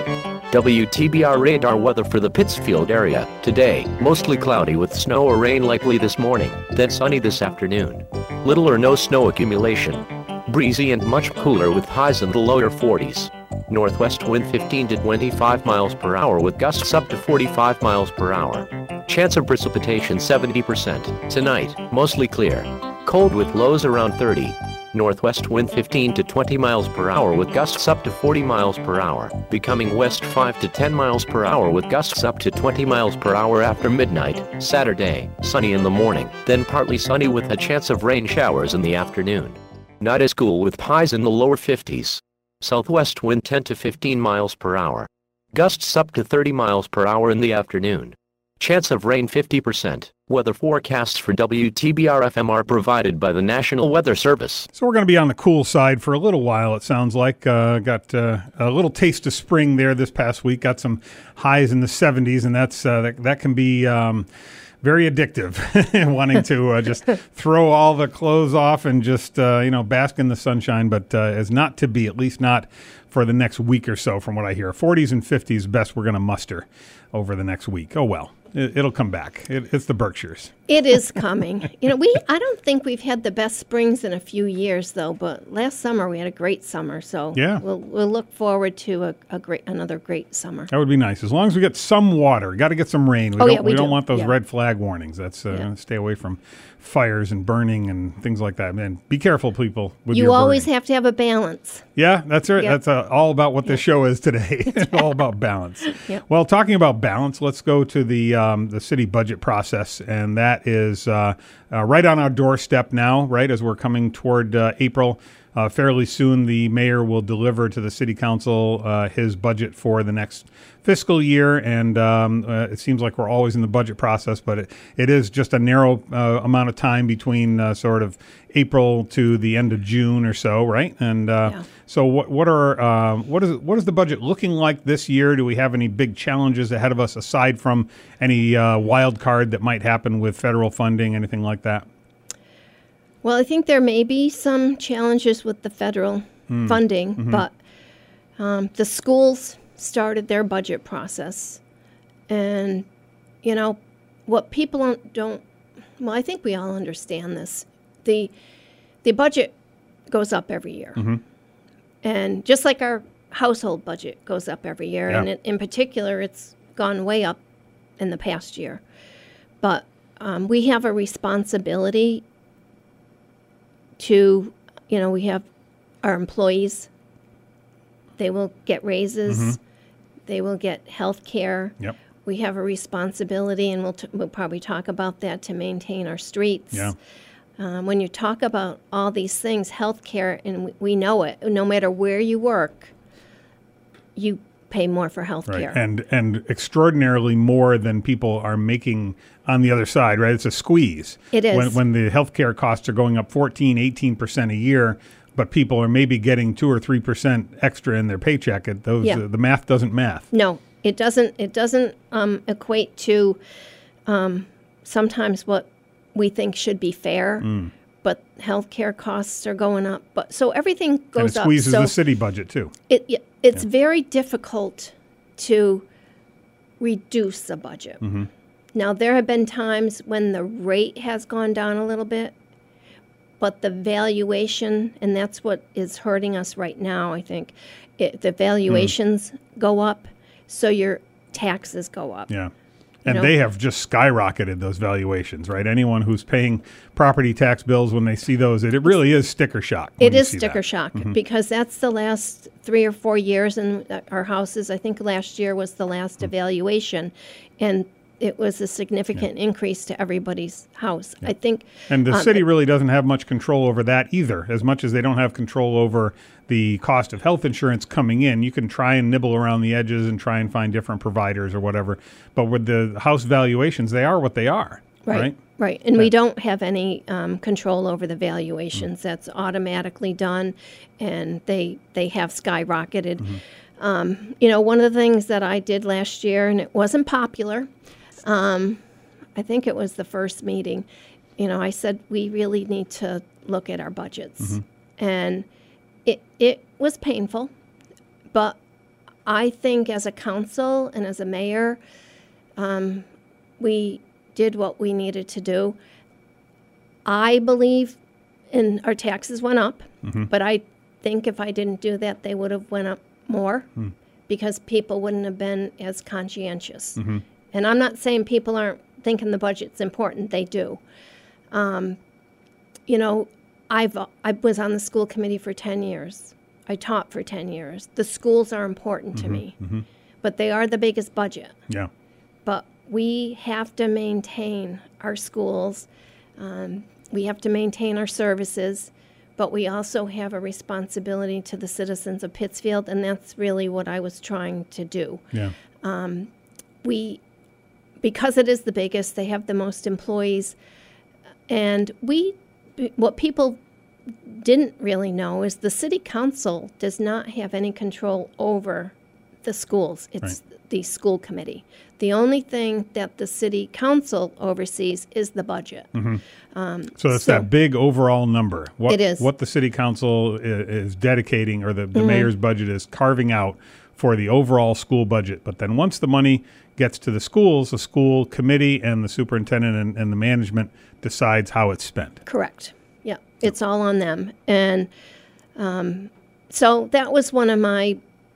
W T B R radar weather for the Pittsfield area. Today, mostly cloudy with snow or rain likely this morning, then sunny this afternoon. Little or no snow accumulation. Breezy and much cooler with highs in the lower forties. Northwest wind fifteen to twenty-five miles per hour with gusts up to forty-five miles per hour. Chance of precipitation seventy percent. Tonight, mostly clear. Cold with lows around thirty. Northwest wind fifteen to twenty miles per hour with gusts up to forty miles per hour, becoming west five to ten miles per hour with gusts up to twenty miles per hour after midnight. Saturday, sunny in the morning, then partly sunny with a chance of rain showers in the afternoon. Not as cool with highs in the lower fifties. Southwest wind ten to fifteen miles per hour. Gusts up to thirty miles per hour in the afternoon. Chance of rain fifty percent. Weather forecasts for W T B R F M are provided by the National Weather Service. So we're going to be on the cool side for a little while, it sounds like. Uh, got uh, a little taste of spring there this past week. Got some highs in the seventies, and that's uh, that, that can be um, very addictive, wanting to uh, just throw all the clothes off and just, uh, you know, bask in the sunshine, but uh, is not to be, at least not for the next week or so from what I hear. forties and fifties best we're going to muster over the next week. Oh, well. It'll come back. It, it's the Berkshires. It is coming. You know, we I don't think we've had the best springs in a few years, though. But last summer we had a great summer, so yeah. we'll we'll look forward to a, a great another great summer. That would be nice, as long as we get some water. Got to get some rain. We oh don't, yeah, we, we don't do. want those yeah. red flag warnings. That's uh, yeah. Stay away from fires and burning and things like that. Man, be careful, people. With you your always burning. have to have a balance. Yeah, that's right. Yep. That's uh, all about what yep. this show is today. It's all about balance. Yep. Well, talking about balance, let's go to the um, the city budget process, and that is uh, uh, right on our doorstep now. Right as we're coming toward uh, April, uh, fairly soon, the mayor will deliver to the city council uh, his budget for the next fiscal year, and um, uh, it seems like we're always in the budget process, but it, it is just a narrow uh, amount of time between uh, sort of April to the end of June or so, right? And uh, yeah. so, what what are um, what is what is the budget looking like this year? Do we have any big challenges ahead of us aside from any uh, wild card that might happen with federal funding, anything like that? Well, I think there may be some challenges with the federal mm. funding, mm-hmm. but um, the schools started their budget process, and you know what people don't, don't well I think we all understand this. The the budget goes up every year, mm-hmm. and just like our household budget goes up every year, yeah. and it, in particular it's gone way up in the past year, but um, we have a responsibility to, you know, we have our employees, they will get raises, mm-hmm. they will get health care. Yep. We have a responsibility, and we'll, t- we'll probably talk about that, to maintain our streets. Yeah. Um, when you talk about all these things, health care, and we, we know it, no matter where you work, you pay more for health right. care. And, and extraordinarily more than people are making on the other side, right? It's a squeeze. It is. When, when the health care costs are going up fourteen, eighteen percent a year, but people are maybe getting two or three percent extra in their paycheck, it, those, yeah. uh, the math doesn't math. No, it doesn't. It doesn't um, equate to um, sometimes what we think should be fair, mm. but healthcare costs are going up. But so everything goes up. And it squeezes so the city budget too. It it's yeah. very difficult to reduce a budget. Mm-hmm. Now there have been times when the rate has gone down a little bit, but the valuation, and that's what is hurting us right now, I think, it, the valuations mm. go up, so your taxes go up. Yeah. And know? they have just skyrocketed those valuations, right? Anyone who's paying property tax bills, when they see those, it, it really is sticker shock. It is sticker shock mm-hmm. because that's the last three or four years in our houses. I think last year was the last mm-hmm. evaluation, and it was a significant yeah. increase to everybody's house. Yeah. I think, and the um, city really doesn't have much control over that either. As much as they don't have control over the cost of health insurance coming in, you can try and nibble around the edges and try and find different providers or whatever. But with the house valuations, they are what they are. Right. Right. Right. And yeah. we don't have any um, control over the valuations. Mm-hmm. That's automatically done, and they they have skyrocketed. Mm-hmm. Um, you know, one of the things that I did last year, and it wasn't popular. Um, I think it was the first meeting, you know, I said, we really need to look at our budgets. Mm-hmm. And it, it was painful, but I think as a council and as a mayor, um, we did what we needed to do. I believe in our taxes went up, mm-hmm. but I think if I didn't do that, they would have went up more mm. because people wouldn't have been as conscientious. Mm-hmm. And I'm not saying people aren't thinking the budget's important. They do. Um, you know, I've I was on the school committee for ten years. I taught for ten years. The schools are important mm-hmm, to me, mm-hmm. but they are the biggest budget. Yeah. But we have to maintain our schools. Um, we have to maintain our services, but we also have a responsibility to the citizens of Pittsfield, and that's really what I was trying to do. Yeah. Um, we... Because it is the biggest, they have the most employees. And we, what people didn't really know is the city council does not have any control over the schools. It's right. the school committee. The only thing that the city council oversees is the budget. Mm-hmm. Um, so that's so that big overall number. What, it is. What the city council is, is dedicating, or the, the mm-hmm. mayor's budget is carving out for the overall school budget. But then once the money gets to the schools, the school committee and the superintendent and, and the management decides how it's spent. Correct. Yeah, it's all on them. And um, so that was one of my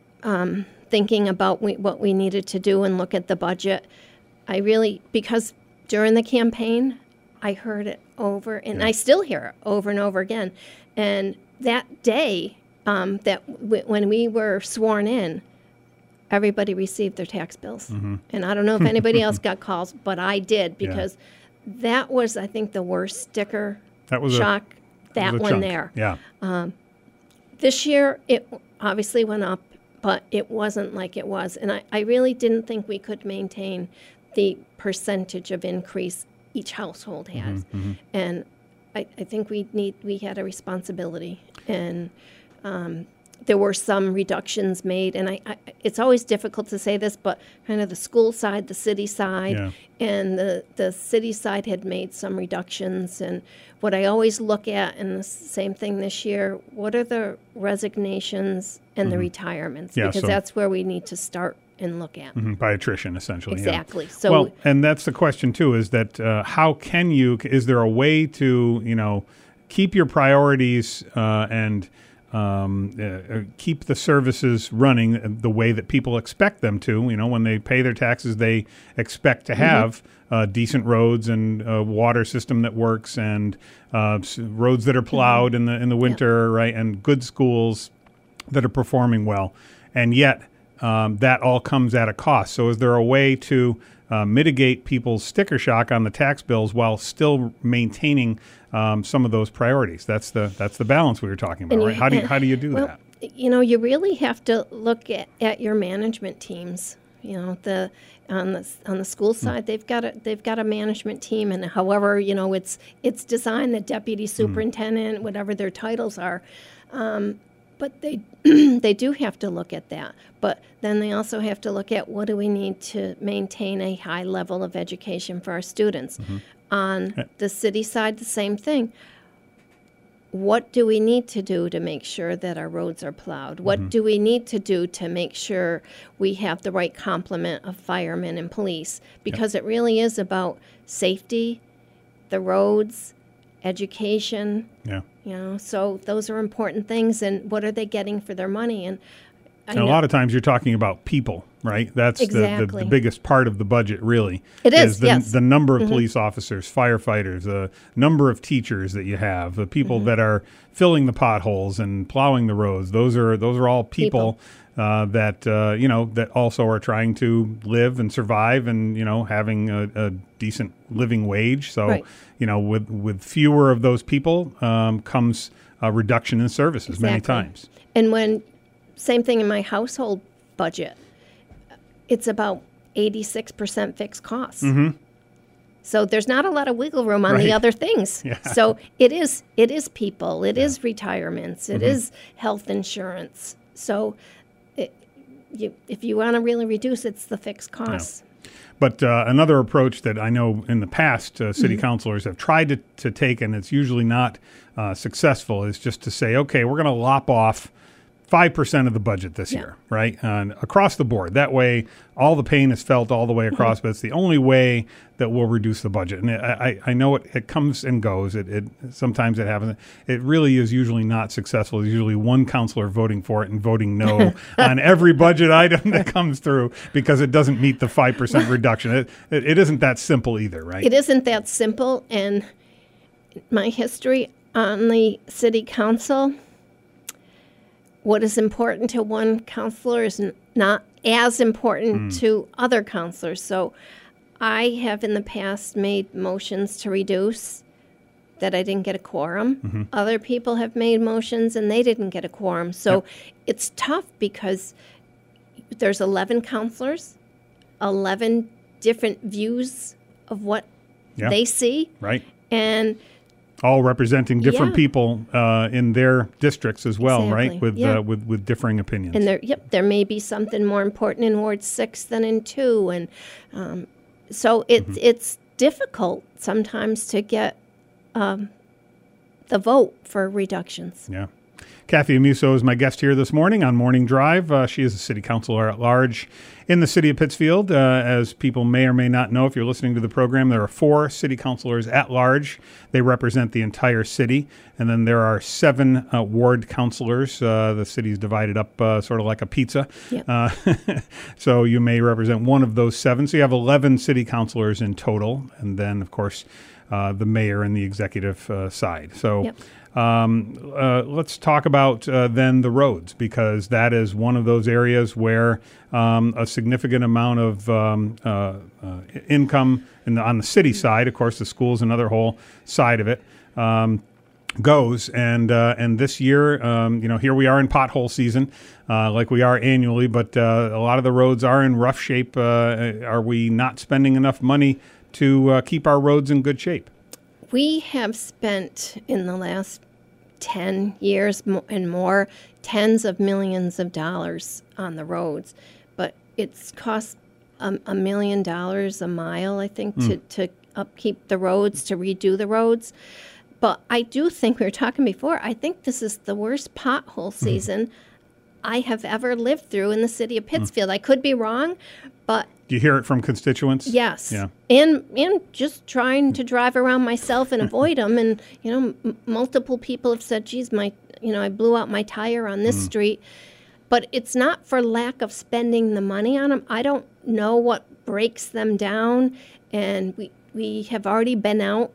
um, thinking about we, what we needed to do and look at the budget. I really, because during the campaign, I heard it over, and yeah. I still hear it over and over again. And that day um, that w- when we were sworn in, everybody received their tax bills. Mm-hmm. And I don't know if anybody else got calls, but I did, because yeah. that was, I think, the worst sticker that was shock, a, that, that one chunk. there. Yeah. Um, this year, it obviously went up, but it wasn't like it was. And I, I really didn't think we could maintain the percentage of increase each household has. Mm-hmm, mm-hmm. And I, I think we need we had a responsibility. And um, there were some reductions made, and I, I, it's always difficult to say this, but kind of the school side, the city side, yeah. and the, the city side had made some reductions. And what I always look at, and the same thing this year, what are the resignations and mm-hmm. the retirements? Yeah, because so that's where we need to start and look at. Mm-hmm, by attrition, essentially. Exactly. Yeah. So, well, and that's the question, too, is that uh, how can you, is there a way to, you know, keep your priorities uh, and Um, uh, keep the services running the way that people expect them to? You know, when they pay their taxes, they expect to have mm-hmm. uh, decent roads and a water system that works, and uh, roads that are plowed mm-hmm. in the in the winter, yeah. right, and good schools that are performing well. And yet, um, that all comes at a cost. So, is there a way to uh, mitigate people's sticker shock on the tax bills while still maintaining Um, some of those priorities? That's the that's the balance we were talking about, you, right? How do you, how do you do well, that? You know, you really have to look at, at your management teams. You know, the on the on the school side, mm. they've got a they've got a management team, and however you know it's it's designed, the deputy superintendent, mm. whatever their titles are. Um, but they they do have to look at that. But then they also have to look at what do we need to maintain a high level of education for our students. Mm-hmm. On the city side, the same thing. What do we need to do to make sure that our roads are plowed? What mm-hmm. do we need to do to make sure we have the right complement of firemen and police? Because yep. it really is about safety, the roads, education. Yeah. You know, so those are important things. And what are they getting for their money? And, I and a lot of times you're talking about people, right? That's exactly. the, the, the biggest part of the budget, really. It is, is the, yes. the number of mm-hmm. police officers, firefighters, the number of teachers that you have, the people mm-hmm. that are filling the potholes and plowing the roads. Those are those are all people. people. Uh, that uh, you know that also are trying to live and survive, and you know having a, a decent living wage. So right. you know with with fewer of those people um, comes a reduction in services exactly. many times. And when same thing in my household budget, it's about eighty-six percent fixed costs. Mm-hmm. So there's not a lot of wiggle room on right. the other things. Yeah. So it is it is people, it yeah. is retirements, it mm-hmm. is health insurance. So. You, if you want to really reduce, it's the fixed costs. Yeah. But uh, another approach that I know in the past uh, city mm-hmm. councilors have tried to, to take, and it's usually not uh, successful, is just to say, okay, we're going to lop off five percent of the budget this yeah. year, right? And across the board. That way, all the pain is felt all the way across, mm-hmm. but it's the only way that will reduce the budget. And I, I know it, it comes and goes. It, it sometimes it happens. It really is usually not successful. There's usually one councilor voting for it and voting no on every budget item that comes through because it doesn't meet the five percent reduction. It, it, it isn't that simple either, right? It isn't that simple. And my history on the city council, what is important to one counselor is n- not as important mm. to other counselors. So I have in the past made motions to reduce that I didn't get a quorum. Mm-hmm. Other people have made motions and they didn't get a quorum. So yep. it's tough because there's eleven counselors, eleven different views of what yeah. they see. Right. And all representing different yeah. people uh, in their districts as well, exactly. right? With yeah. uh, with with differing opinions. And there, yep, there may be something more important in Ward Six than in Two, and um, so it's mm-hmm. it's difficult sometimes to get um, the vote for reductions. Yeah. Kathy Amuso is my guest here this morning on Morning Drive. Uh, she is a city councilor at large in the city of Pittsfield. Uh, as people may or may not know, if you're listening to the program, there are four city councilors at large. They represent the entire city. And then there are seven uh, ward councilors. Uh, the city is divided up uh, sort of like a pizza. Yep. Uh, so you may represent one of those seven. So you have eleven city councilors in total. And then, of course, uh, the mayor and the executive uh, side. So. Yep. Um, uh, let's talk about uh, then the roads, because that is one of those areas where um, a significant amount of um, uh, uh, income in the, on the city side, of course, the schools another whole side of it, um, goes. And uh, and this year, um, you know, here we are in pothole season, uh, like we are annually, but uh, a lot of the roads are in rough shape. Uh, are we not spending enough money to uh, keep our roads in good shape? We have spent in the last ten years and more tens of millions of dollars on the roads, but it's cost a, a million dollars a mile, I think, mm. to, to upkeep the roads, to redo the roads. But I do think, we were talking before, I think this is the worst pothole season mm. I have ever lived through in the city of Pittsfield. Mm. I could be wrong, but... Do you hear it from constituents? Yes. Yeah. And and just trying to drive around myself and avoid them. And, you know, m- multiple people have said, geez, my, you know, I blew out my tire on this mm. street. But it's not for lack of spending the money on them. I don't know what breaks them down. And we, we have already been out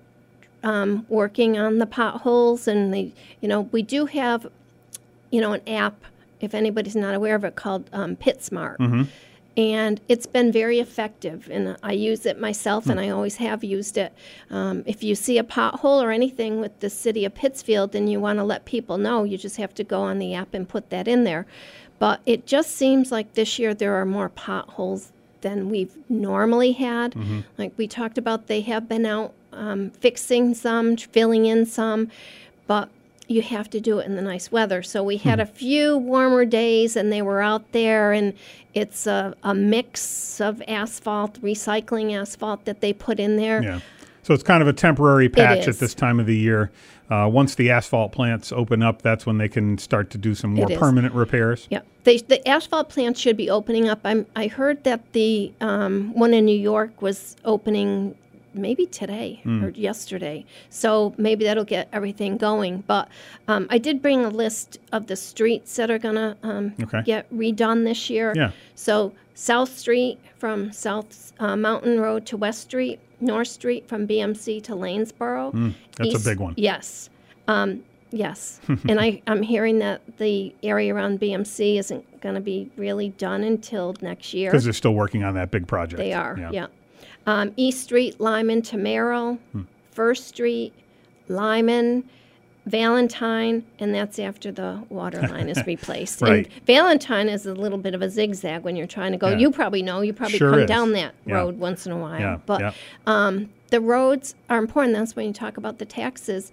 um, working on the potholes. And, they, you know, we do have, you know, an app, if anybody's not aware of it, called um, PitSmart. Mm-hmm. And it's been very effective, and I use it myself, and I always have used it. Um, if you see a pothole or anything with the city of Pittsfield and you want to let people know, you just have to go on the app and put that in there. But it just seems like this year there are more potholes than we've normally had. Mm-hmm. Like we talked about, they have been out um, fixing some, filling in some, but you have to do it in the nice weather. So we had a few warmer days, and they were out there, and it's a, a mix of asphalt, recycling asphalt that they put in there. Yeah. So it's kind of a temporary patch is. at this time of the year. Uh, once the asphalt plants open up, that's when they can start to do some more permanent repairs. Yeah. They, the asphalt plants should be opening up. I'm, I heard that the um, one in New York was opening maybe today Mm. or yesterday. So maybe that'll get everything going. But um, I did bring a list of the streets that are going to um, Okay. get redone this year. Yeah. So South Street from South uh, Mountain Road to West Street, North Street from B M C to Lanesboro. Mm, that's a East- big one. Yes. Um, yes. and I, I'm hearing that the area around B M C isn't going to be really done until next year. Because they're still working on that big project. They are, yeah. Um, East Street, Lyman to Merrill, Hmm. First Street, Lyman, Valentine, and that's after the water line is replaced. Right. And Valentine is a little bit of a zigzag when you're trying to go. Yeah. You probably know. You probably Sure come is. down that Yeah. road once in a while. Yeah, But yeah. Um, the roads are important. That's when you talk about the taxes.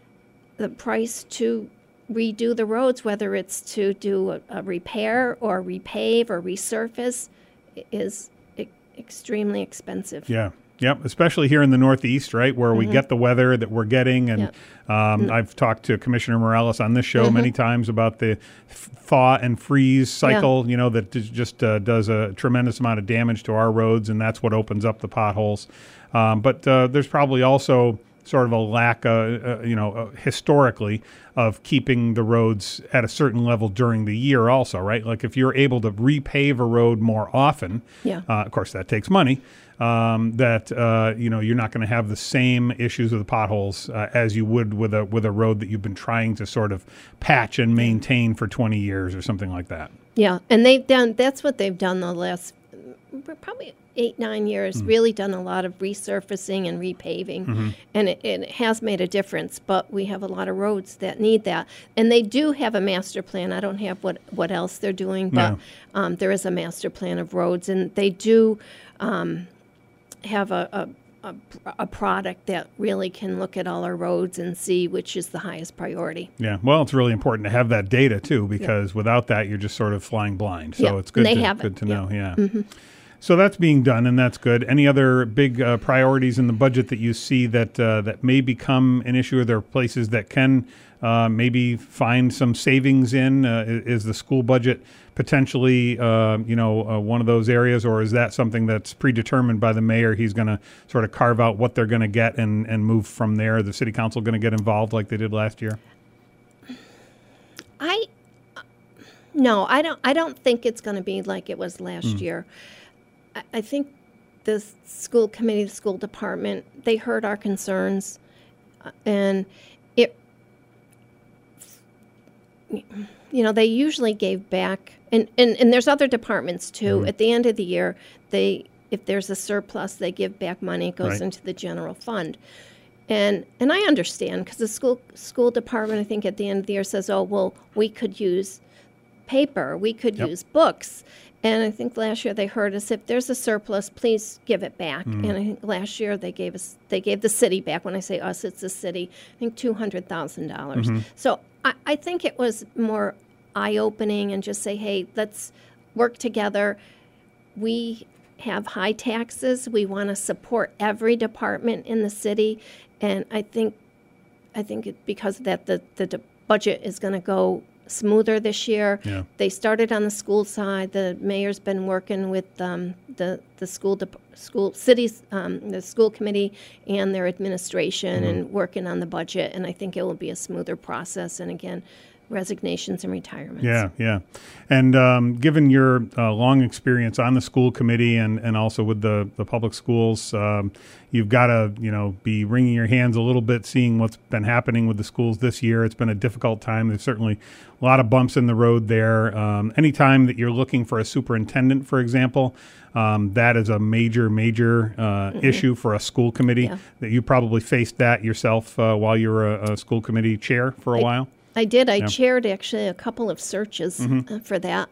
The price to redo the roads, whether it's to do a, a repair or repave or resurface, i- is e- extremely expensive. Yeah. Yep. Especially here in the Northeast, right, where we get the weather that we're getting. And Yep. um, I've talked to Commissioner Morales on this show many times about the f- thaw and freeze cycle, you know, that is- just uh, does a tremendous amount of damage to our roads, and that's what opens up the potholes. Um, but uh, there's probably also sort of a lack, uh, uh, you know, uh, historically of keeping the roads at a certain level during the year also, right? Like if you're able to repave a road more often, Yeah. uh, of course that takes money, um, that, uh, you know, you're not going to have the same issues with the potholes uh, as you would with a with a road that you've been trying to sort of patch and maintain for twenty years or something like that. Yeah, and they've done, that's what they've done the last mm, probably eight, nine years, really done a lot of resurfacing and repaving. And it, it has made a difference, but we have a lot of roads that need that. And they do have a master plan. I don't have what, what else they're doing, but No. um, there is a master plan of roads. And they do um, have a, a, a, a product that really can look at all our roads and see which is the highest priority. Yeah, well, it's really important to have that data too, because without that, you're just sort of flying blind. So Yeah, it's good and they to have it. good to Yeah. know. Yeah. So that's being done, and that's good. Any other big uh, priorities in the budget that you see that uh, that may become an issue? Are there places that can uh, maybe find some savings in? Uh, i- is the school budget potentially, uh, you know, uh, one of those areas, or is that something that's predetermined by the mayor? He's going to sort of carve out what they're going to get and, and move from there. The city council going to get involved like they did last year? I no, I don't. I don't think it's going to be like it was last Mm. year. I, I think the school committee, the school department, they heard our concerns, uh, and it. You know, they usually gave back, and, and, and there's other departments too. Mm-hmm. At the end of the year, they if there's a surplus, they give back money. It goes Right. into the general fund. And and I understand because the school school department, I think at the end of the year says, oh, well, we could use paper, we could Yep. use books. And I think last year they heard us, if there's a surplus, please give it back. Mm. And I think last year they gave us, they gave the city back. When I say us, it's the city. I think two hundred thousand dollars. Mm-hmm. So I, I think it was more eye-opening and just say, hey, let's work together. We have high taxes. We want to support every department in the city. And I think, I think it, because of that, the, the de- budget is going to go smoother this year. Yeah. They started on the school side. The mayor's been working with um, the the school dep school cities, um, the school committee, and their administration, Mm-hmm. and working on the budget. And I think it will be a smoother process. And again, resignations and retirements. Yeah, yeah. And um, given your uh, long experience on the school committee and, and also with the, the public schools, um, you've got to, you know, be wringing your hands a little bit seeing what's been happening with the schools this year. It's been a difficult time. There's certainly a lot of bumps in the road there. Um, anytime that you're looking for a superintendent, for example, um, that is a major, major uh, issue for a school committee. Yeah. That you probably faced that yourself uh, while you were a, a school committee chair for a I- while. I did. I Yeah. chaired actually a couple of searches Mm-hmm. uh, for that.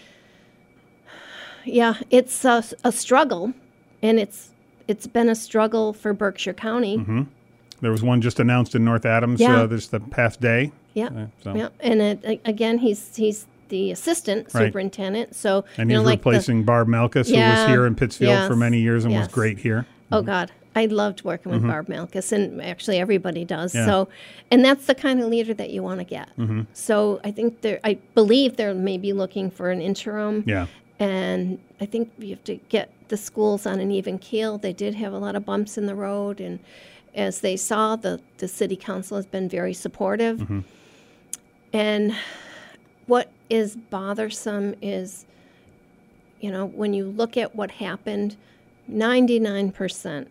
Yeah, it's a, a struggle, and it's it's been a struggle for Berkshire County. Mm-hmm. There was one just announced in North Adams Yeah. uh, this the past day. Yeah, Uh, so- yeah, and it, a- again, he's he's the assistant Right. superintendent. So And you he's know, like the- replacing Barb Malkus, who Yeah, was here in Pittsfield for yes, many years and was yes. great here. Oh God, I loved working with Barb Malkus, and actually everybody does. Mm-hmm. Yeah. So, and that's the kind of leader that you want to get. Mm-hmm. So I think they're, I believe they're maybe looking for an interim. Yeah. And I think you have to get the schools on an even keel. They did have a lot of bumps in the road, and as they saw, the, the city council has been very supportive. Mm-hmm. And what is bothersome is, you know, when you look at what happened, ninety-nine percent,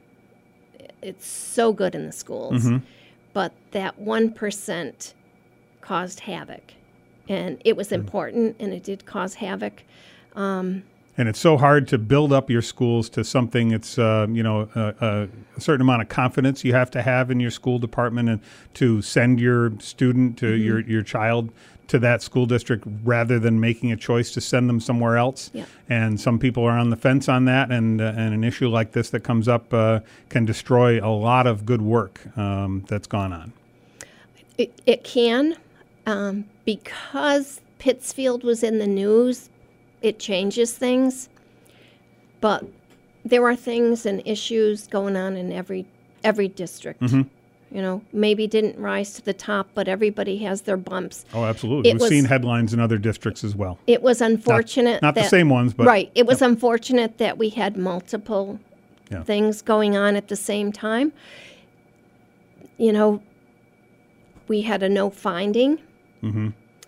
it's so good in the schools, Mm-hmm. but that one percent caused havoc. And it was important, and it did cause havoc. Um, And it's so hard to build up your schools to something. It's uh, you know a, a certain amount of confidence you have to have in your school department, and to send your student to Mm-hmm. your your child to that school district rather than making a choice to send them somewhere else. Yeah. And some people are on the fence on that, and uh, and an issue like this that comes up uh, can destroy a lot of good work um, that's gone on. It, it can, um, because Pittsfield was in the news, it changes things. But there are things and issues going on in every every district. Mm-hmm. You know, maybe didn't rise to the top, but everybody has their bumps. Oh, absolutely. It We've was- seen headlines in other districts as well. It was unfortunate. Not the that- same ones, but- right. It was unfortunate that we had multiple Yeah. things going on at the same time. You know, we had a no finding. Mm-hmm.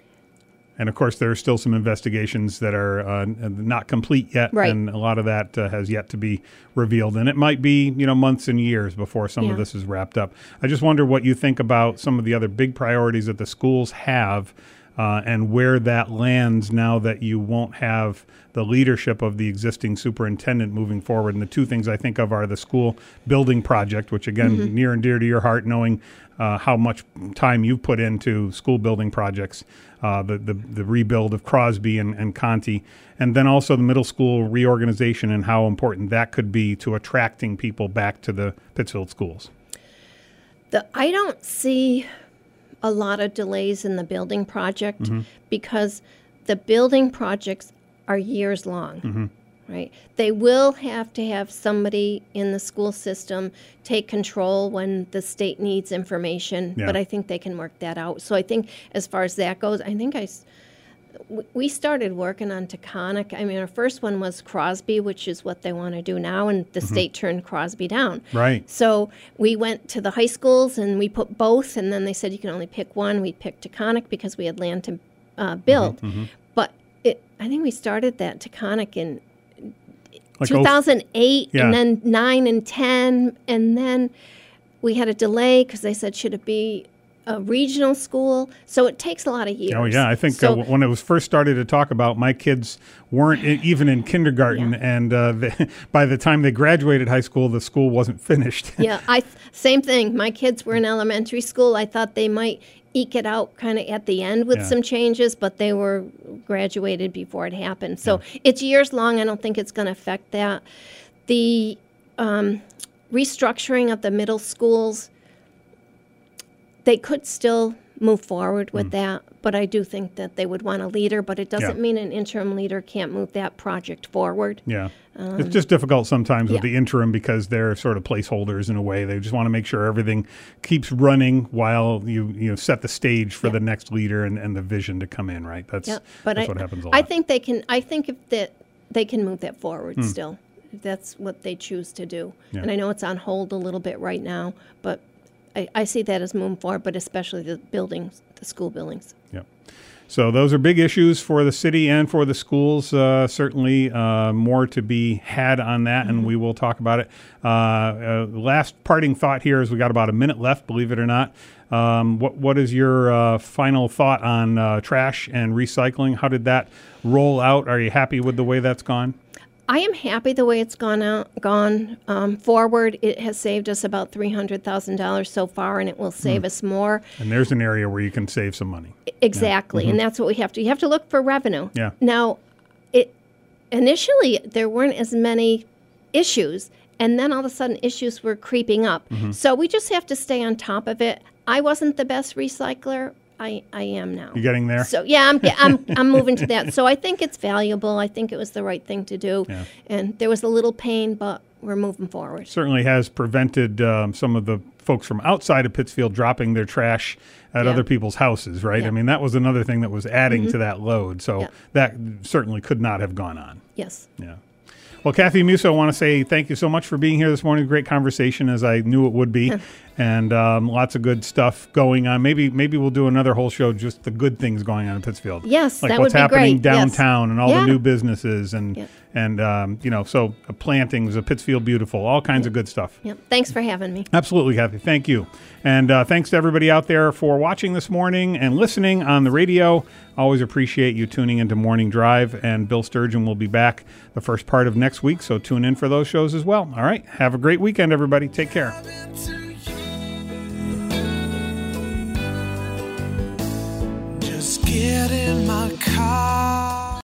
And of course, there are still some investigations that are uh, not complete yet, Right. and a lot of that uh, has yet to be revealed. And it might be, you know, months and years before some Yeah. of this is wrapped up. I just wonder what you think about some of the other big priorities that the schools have, uh, and where that lands now that you won't have the leadership of the existing superintendent moving forward. And the two things I think of are the school building project, which again, Mm-hmm. near and dear to your heart, knowing uh, how much time you've put into school building projects, uh, the, the the rebuild of Crosby and, and Conti, and then also the middle school reorganization and how important that could be to attracting people back to the Pittsfield schools. The I don't see a lot of delays in the building project Mm-hmm. because the building projects are years long. Mm-hmm. Right? They will have to have somebody in the school system take control when the state needs information, Yeah. but I think they can work that out. So I think as far as that goes, I think I, s- w- we started working on Taconic. I mean, our first one was Crosby, which is what they want to do now, and the state turned Crosby down. Right. So we went to the high schools and we put both, and then they said you can only pick one. We picked Taconic because we had land to uh, build. But it, I think we started that Taconic in Like two thousand eight, Yeah. and then nine and ten, and then we had a delay because they said should it be a regional school? So it takes a lot of years. Oh yeah, I think So- uh, when it was first started to talk about, my kids weren't e- even in kindergarten, Yeah. and uh, they, by the time they graduated high school, the school wasn't finished. yeah, I same thing. My kids were in elementary school. I thought they might eke it out kind of at the end with Yeah. some changes, but they were graduated before it happened. So it's years long. I don't think it's going to affect that. The um, restructuring of the middle schools, they could still move forward with that, but I do think that they would want a leader, but it doesn't Yeah. mean an interim leader can't move that project forward. Yeah. It's just difficult sometimes with Um, yeah. the interim because they're sort of placeholders in a way. They just want to make sure everything keeps running while you you know set the stage for Yeah. the next leader and, and the vision to come in, right? That's Yeah, but that's I, what happens a lot. I think they can. I think if that they can move that forward Hmm. still. If that's what they choose to do. Yeah. And I know it's on hold a little bit right now, but I, I see that as moving forward. But especially the buildings, the school buildings. Yep. So those are big issues for the city and for the schools. Uh, certainly uh, more to be had on that, and we will talk about it. Uh, uh, last parting thought here is we got about a minute left, believe it or not. Um, what What is your uh, final thought on uh, trash and recycling? How did that roll out? Are you happy with the way that's gone? I am happy the way it's gone out, gone um, forward. It has saved us about three hundred thousand dollars so far, and it will save Hmm. us more. And there's an area where you can save some money. Exactly, and that's what we have to. You have to look for revenue. Yeah. Now, it initially there weren't as many issues, and then all of a sudden issues were creeping up. So we just have to stay on top of it. I wasn't the best recycler. I, I am now. You getting there? So yeah, I'm I'm I'm moving to that. So I think it's valuable. I think it was the right thing to do. Yeah. And there was a little pain, but we're moving forward. Certainly has prevented um, some of the folks from outside of Pittsfield dropping their trash at Yeah. other people's houses, right? Yeah. I mean, that was another thing that was adding to that load. So Yeah. that certainly could not have gone on. Yes. Yeah. Well, Kathy Musso, I want to say thank you so much for being here this morning. Great conversation, as I knew it would be, and um, lots of good stuff going on. Maybe maybe we'll do another whole show just the good things going on in Pittsfield. Yes, like that what's would be happening great. downtown Yes. and all Yeah. the new businesses and Yep. and um, you know, so uh, plantings of Pittsfield Beautiful, all kinds Yep. of good stuff. Yep. Thanks for having me. Absolutely, Kathy. Thank you. And uh, thanks to everybody out there for watching this morning and listening on the radio. Always appreciate you tuning into Morning Drive. And Bill Sturgeon will be back the first part of next week, so tune in for those shows as well. All right. Have a great weekend, everybody. Take care. Just get in my car.